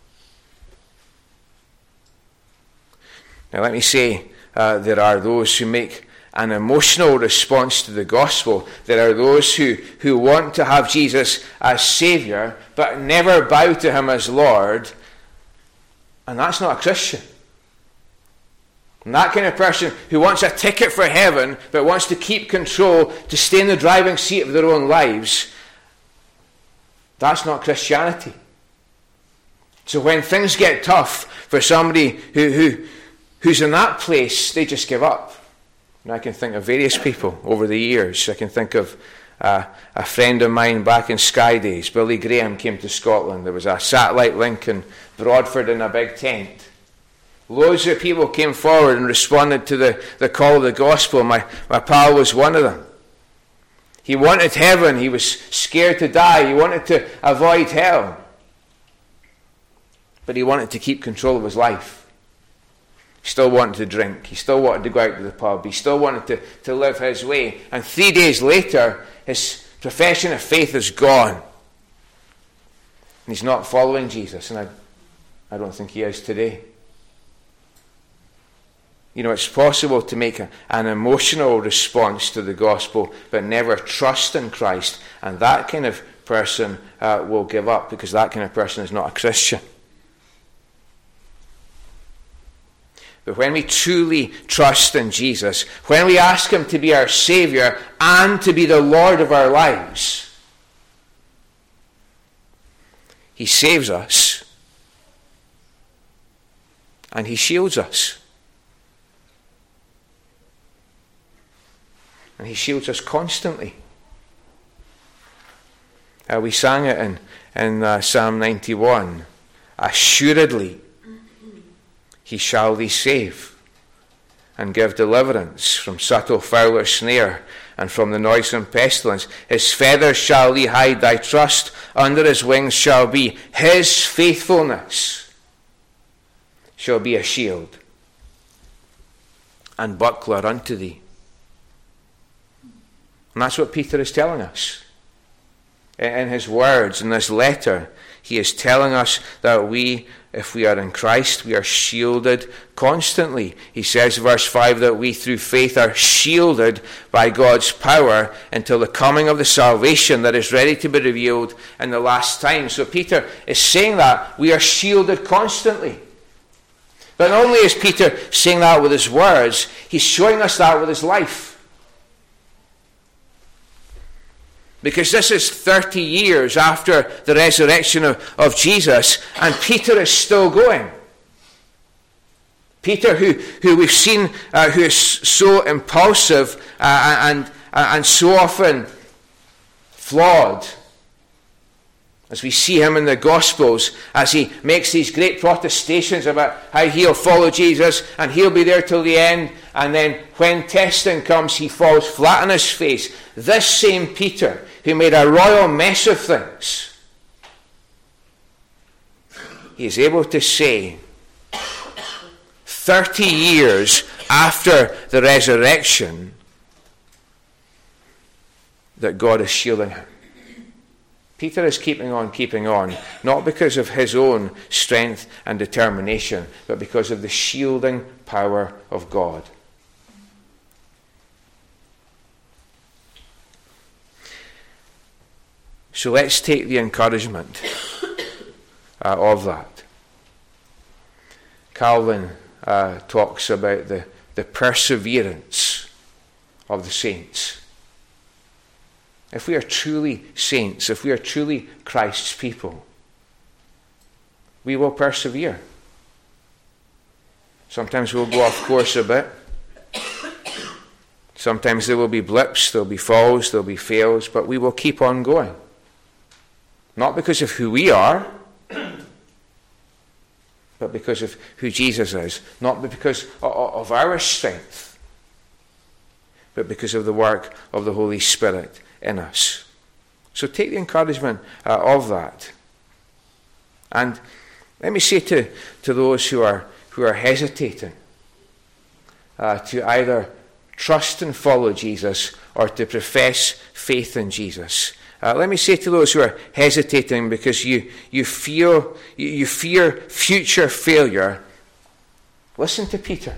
Now let me say, uh, there are those who make an emotional response to the gospel. There are those who, who want to have Jesus as Saviour, but never bow to him as Lord. And that's not a Christian. And that kind of person who wants a ticket for heaven, but wants to keep control, to stay in the driving seat of their own lives, that's not Christianity. So when things get tough for somebody who, who who's in that place, they just give up. And I can think of various people over the years. I can think of uh, a friend of mine back in Sky Days. Billy Graham came to Scotland. There was a satellite link in Broadford in a big tent. Loads of people came forward and responded to the, the call of the gospel. My, my pal was one of them. He wanted heaven. He was scared to die. He wanted to avoid hell. But he wanted to keep control of his life. He still wanted to drink. He still wanted to go out to the pub. He still wanted to, to live his way. And three days later, his profession of faith is gone. And he's not following Jesus. And I, I don't think he is today. You know, it's possible to make a, an emotional response to the gospel, but never trust in Christ. And that kind of person uh, will give up, because that kind of person is not a Christian. But when we truly trust in Jesus, when we ask him to be our Saviour and to be the Lord of our lives, he saves us and he shields us. And he shields us constantly. Uh, we sang it in, in uh, Psalm ninety-one. Assuredly, he shall thee save, and give deliverance from subtle fowler's snare, and from the noisome pestilence. His feathers shall thee hide, thy trust under his wings shall be. His faithfulness shall be a shield and buckler unto thee. And that's what Peter is telling us. In his words, in this letter, he is telling us that we, if we are in Christ, we are shielded constantly. He says in verse five that we through faith are shielded by God's power until the coming of the salvation that is ready to be revealed in the last time. So Peter is saying that we are shielded constantly. But not only is Peter saying that with his words, he's showing us that with his life. Because this is thirty years after the resurrection of, of Jesus, and Peter is still going. Peter, who, who we've seen, uh, who is so impulsive uh, and, uh, and so often flawed As we see him in the Gospels, as he makes these great protestations about how he'll follow Jesus and he'll be there till the end, and then when testing comes, he falls flat on his face. This same Peter, who made a royal mess of things, he is able to say, thirty years after the resurrection, that God is shielding him. Peter is keeping on, keeping on, not because of his own strength and determination, but because of the shielding power of God. So let's take the encouragement uh, of that. Calvin uh, talks about the, the perseverance of the saints. If we are truly saints, if we are truly Christ's people, we will persevere. Sometimes we'll go off course a bit. Sometimes there will be blips, there will be falls, there will be fails, but we will keep on going. Not because of who we are, but because of who Jesus is. Not because of our strength, but because of the work of the Holy Spirit in us. So take the encouragement uh, of that. And let me say to, to those who are who are hesitating uh, to either trust and follow Jesus or to profess faith in Jesus. Uh, let me say to those who are hesitating because you you feel you, you fear future failure, listen to Peter.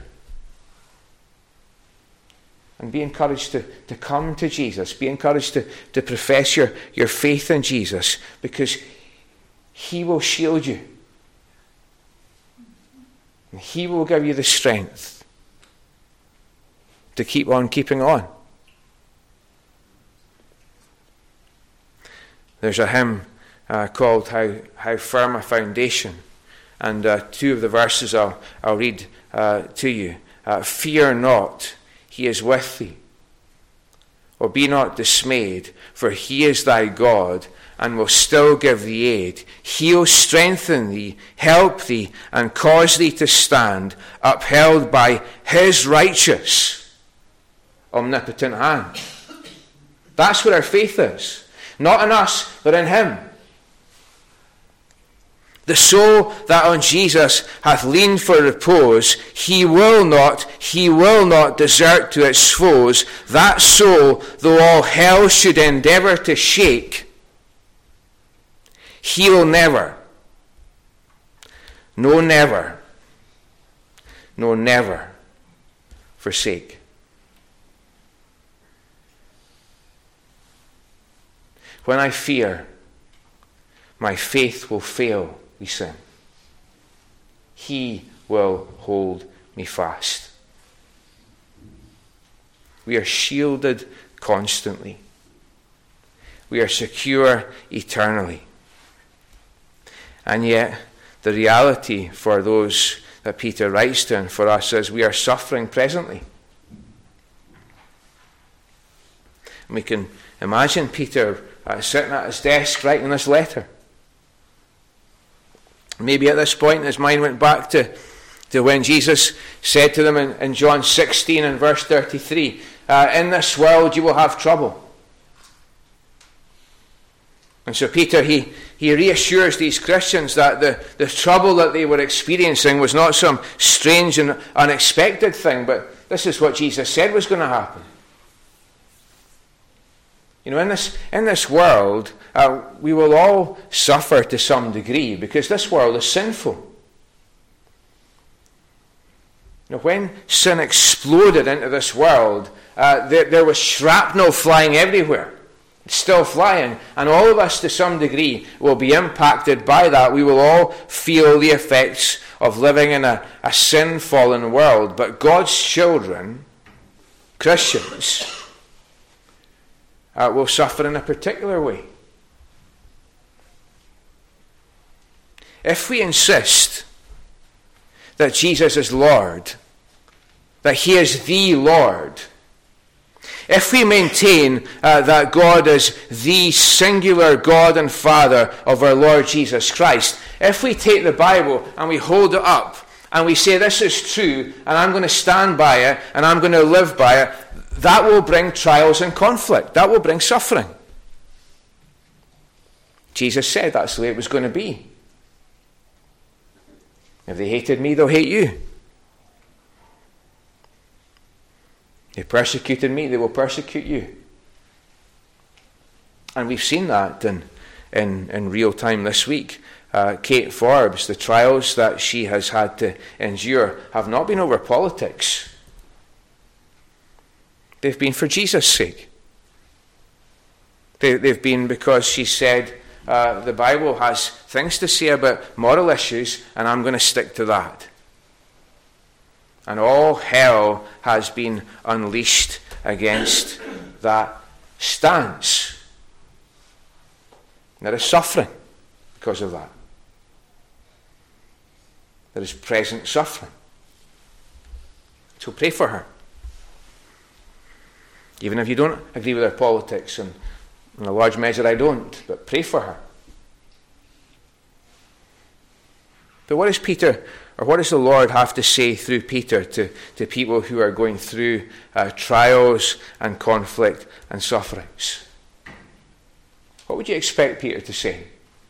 And be encouraged to, to come to Jesus. Be encouraged to, to profess your, your faith in Jesus, because he will shield you. And he will give you the strength to keep on keeping on. There's a hymn uh, called How, How Firm a Foundation. And uh, two of the verses I'll, I'll read uh, to you. Uh, Fear not, he is with thee. Or be not dismayed, for he is thy God, and will still give thee aid. He'll strengthen thee, help thee, and cause thee to stand, upheld by his righteous, omnipotent hand. That's what our faith is. Not in us, but in him. The soul that on Jesus hath leaned for repose, he will not, he will not desert to its foes. That soul, though all hell should endeavour to shake, he will never, no never, no never forsake. When I fear, my faith will fail, we sing. He will hold me fast. We are shielded constantly. We are secure eternally. And yet, the reality for those that Peter writes to and for us is we are suffering presently. And we can imagine Peter uh, sitting at his desk writing this letter. Maybe at this point his mind went back to, to when Jesus said to them in, in John sixteen and verse thirty-three, uh, in this world you will have trouble. And so Peter, he, he reassures these Christians that the, the trouble that they were experiencing was not some strange and unexpected thing, but this is what Jesus said was going to happen. You know, in this in this world, uh, we will all suffer to some degree because this world is sinful. You know, when sin exploded into this world, uh, there, there was shrapnel flying everywhere. It's still flying, and all of us to some degree will be impacted by that. We will all feel the effects of living in a, a sin-fallen world. But God's children, Christians, Uh, will suffer in a particular way. If we insist that Jesus is Lord, that he is the Lord, if we maintain uh, that God is the singular God and Father of our Lord Jesus Christ, if we take the Bible and we hold it up and we say this is true and I'm going to stand by it and I'm going to live by it, that will bring trials and conflict. That will bring suffering. Jesus said that's the way it was going to be. If they hated me, they'll hate you. They persecuted me, they will persecute you. And we've seen that in, in, in real time this week. Uh, Kate Forbes, the trials that she has had to endure have not been over politics. They've been for Jesus' sake. They, they've been because she said, uh, the Bible has things to say about moral issues, and I'm going to stick to that. And all hell has been unleashed against that stance. There is suffering because of that. There is present suffering. So pray for her. Even if you don't agree with her politics, and in a large measure I don't, but pray for her. But what does Peter, or what does the Lord have to say through Peter to, to people who are going through uh, trials and conflict and sufferings? What would you expect Peter to say?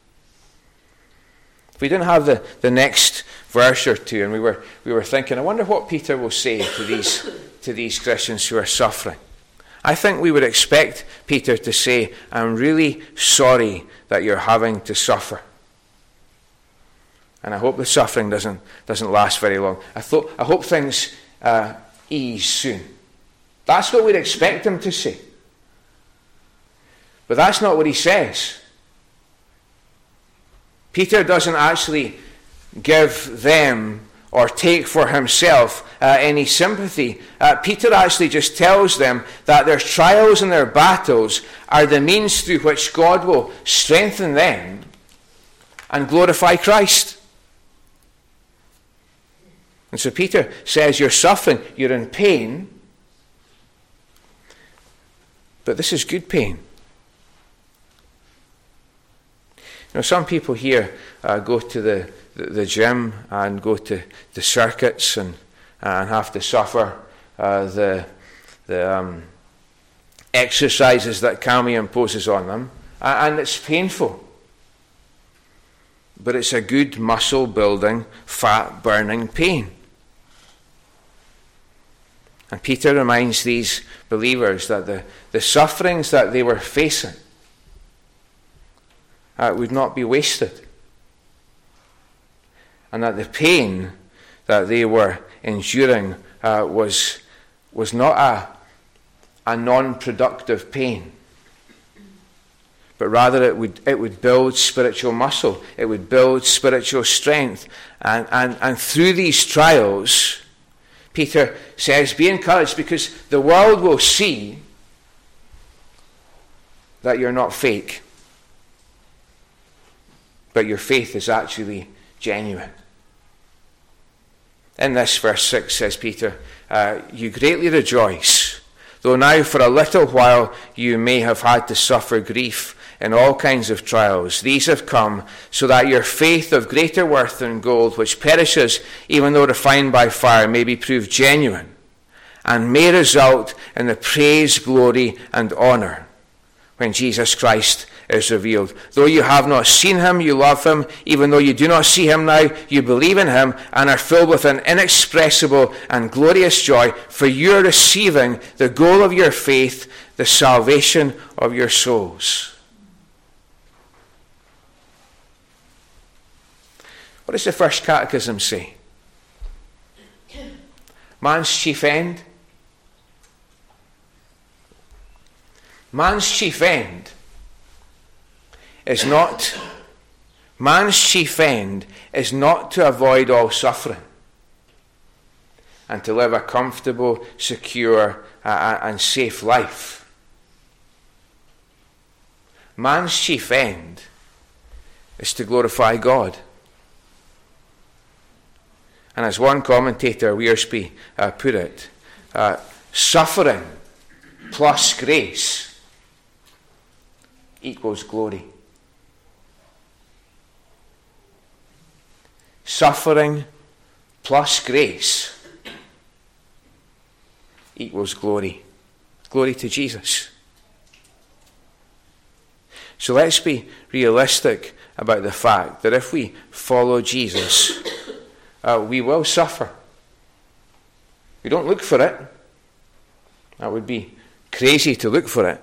If we didn't have the, the next verse or two, and we were we were thinking, I wonder what Peter will say to these to these Christians who are suffering. I think we would expect Peter to say, I'm really sorry that you're having to suffer. And I hope the suffering doesn't doesn't last very long. I thought I hope things uh, ease soon. That's what we'd expect him to say. But that's not what he says. Peter doesn't actually give them or take for himself uh, any sympathy. Uh, Peter actually just tells them that their trials and their battles are the means through which God will strengthen them and glorify Christ. And so Peter says, you're suffering, you're in pain, but this is good pain. You know, some people here uh, go to the, the, the gym and go to the circuits and, uh, and have to suffer uh, the, the um, exercises that Kami imposes on them, and it's painful. But it's a good muscle-building, fat-burning pain. And Peter reminds these believers that the, the sufferings that they were facing Uh, would not be wasted, and that the pain that they were enduring uh, was was not a a non-productive pain, but rather it would it would build spiritual muscle, it would build spiritual strength, and and and through these trials, Peter says, be encouraged, because the world will see that you're not fake, but your faith is actually genuine. In this, verse six says Peter, uh, you greatly rejoice, though now for a little while you may have had to suffer grief in all kinds of trials. These have come so that your faith, of greater worth than gold, which perishes even though refined by fire, may be proved genuine, and may result in the praise, glory, and honour when Jesus Christ is revealed. Though you have not seen him, you love him. Even though you do not see him now, you believe in him and are filled with an inexpressible and glorious joy, for you are receiving the goal of your faith, the salvation of your souls. What does the First Catechism say? Man's chief end? Man's chief end is not, man's chief end is not to avoid all suffering and to live a comfortable, secure, uh, and safe life. Man's chief end is to glorify God. And as one commentator, Wiersbe, uh, put it, uh, suffering plus grace equals glory. Suffering plus grace equals glory. Glory to Jesus. So let's be realistic about the fact that if we follow Jesus, uh, we will suffer. We don't look for it. That would be crazy to look for it.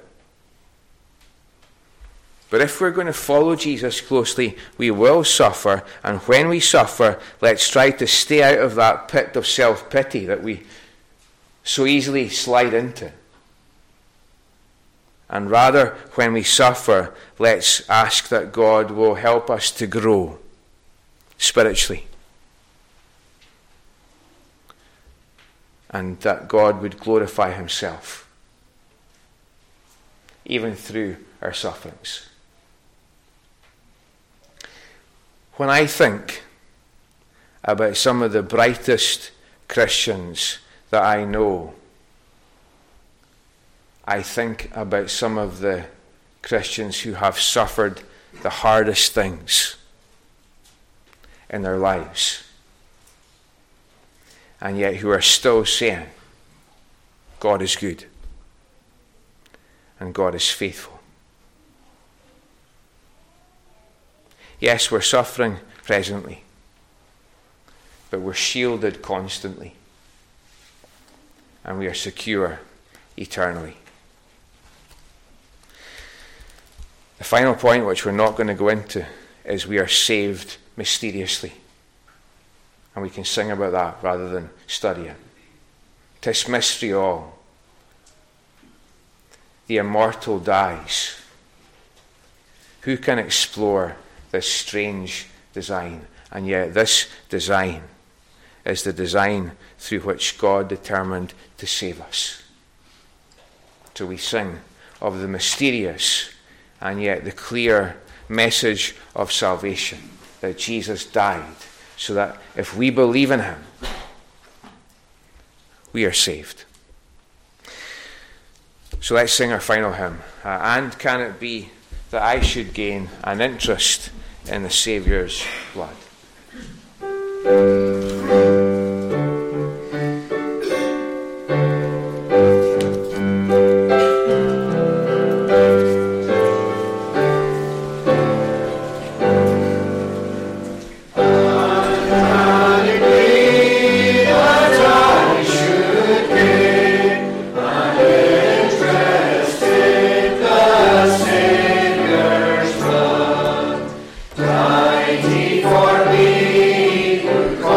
But if we're going to follow Jesus closely, we will suffer. And when we suffer, let's try to stay out of that pit of self-pity that we so easily slide into. And rather, when we suffer, let's ask that God will help us to grow spiritually. And that God would glorify himself, even through our sufferings. When I think about some of the brightest Christians that I know, I think about some of the Christians who have suffered the hardest things in their lives, and yet who are still saying, God is good and God is faithful. Yes, we're suffering presently, but we're shielded constantly, and we are secure eternally. The final point, which we're not going to go into, is we are saved mysteriously. And we can sing about that rather than study it. 'Tis mystery all. The immortal dies. Who can explore this strange design? And yet this design is the design through which God determined to save us. So we sing of the mysterious and yet the clear message of salvation, that Jesus died so that if we believe in him, we are saved. So let's sing our final hymn. Uh, and can it be that I should gain an interest in the Saviour's blood? For me,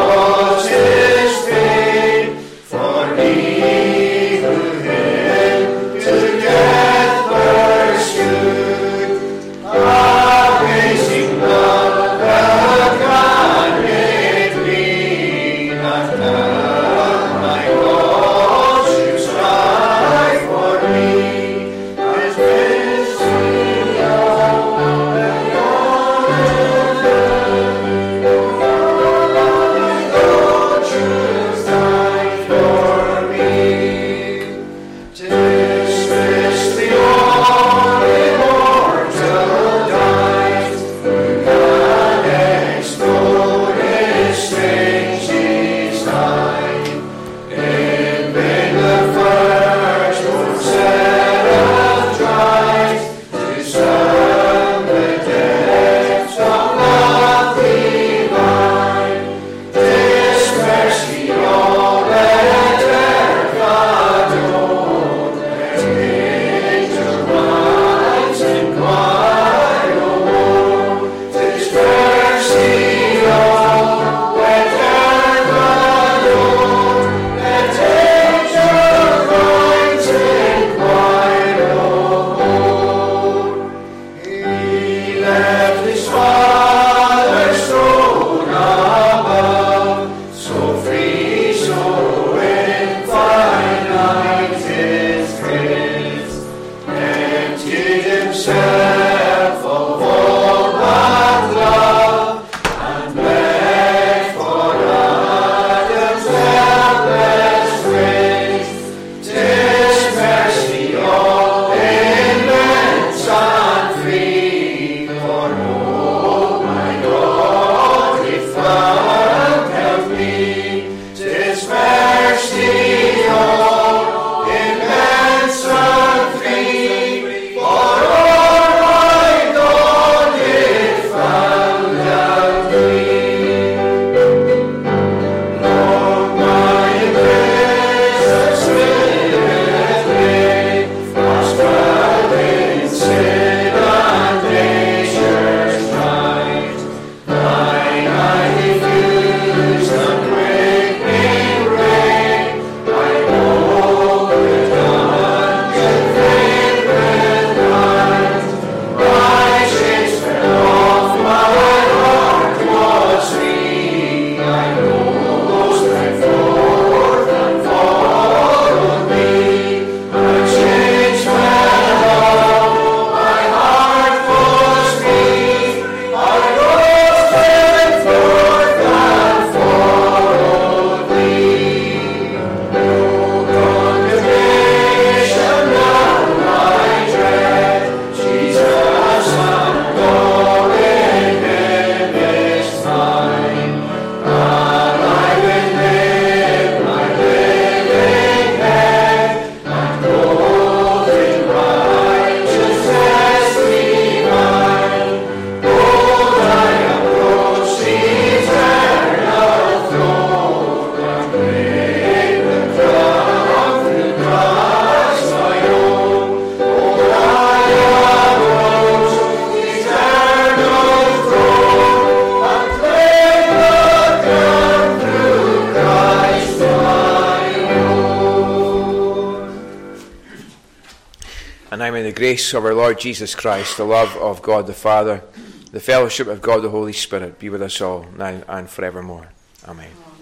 And now may the grace of our Lord Jesus Christ, the love of God the Father, the fellowship of God the Holy Spirit be with us all, now and forevermore. Amen.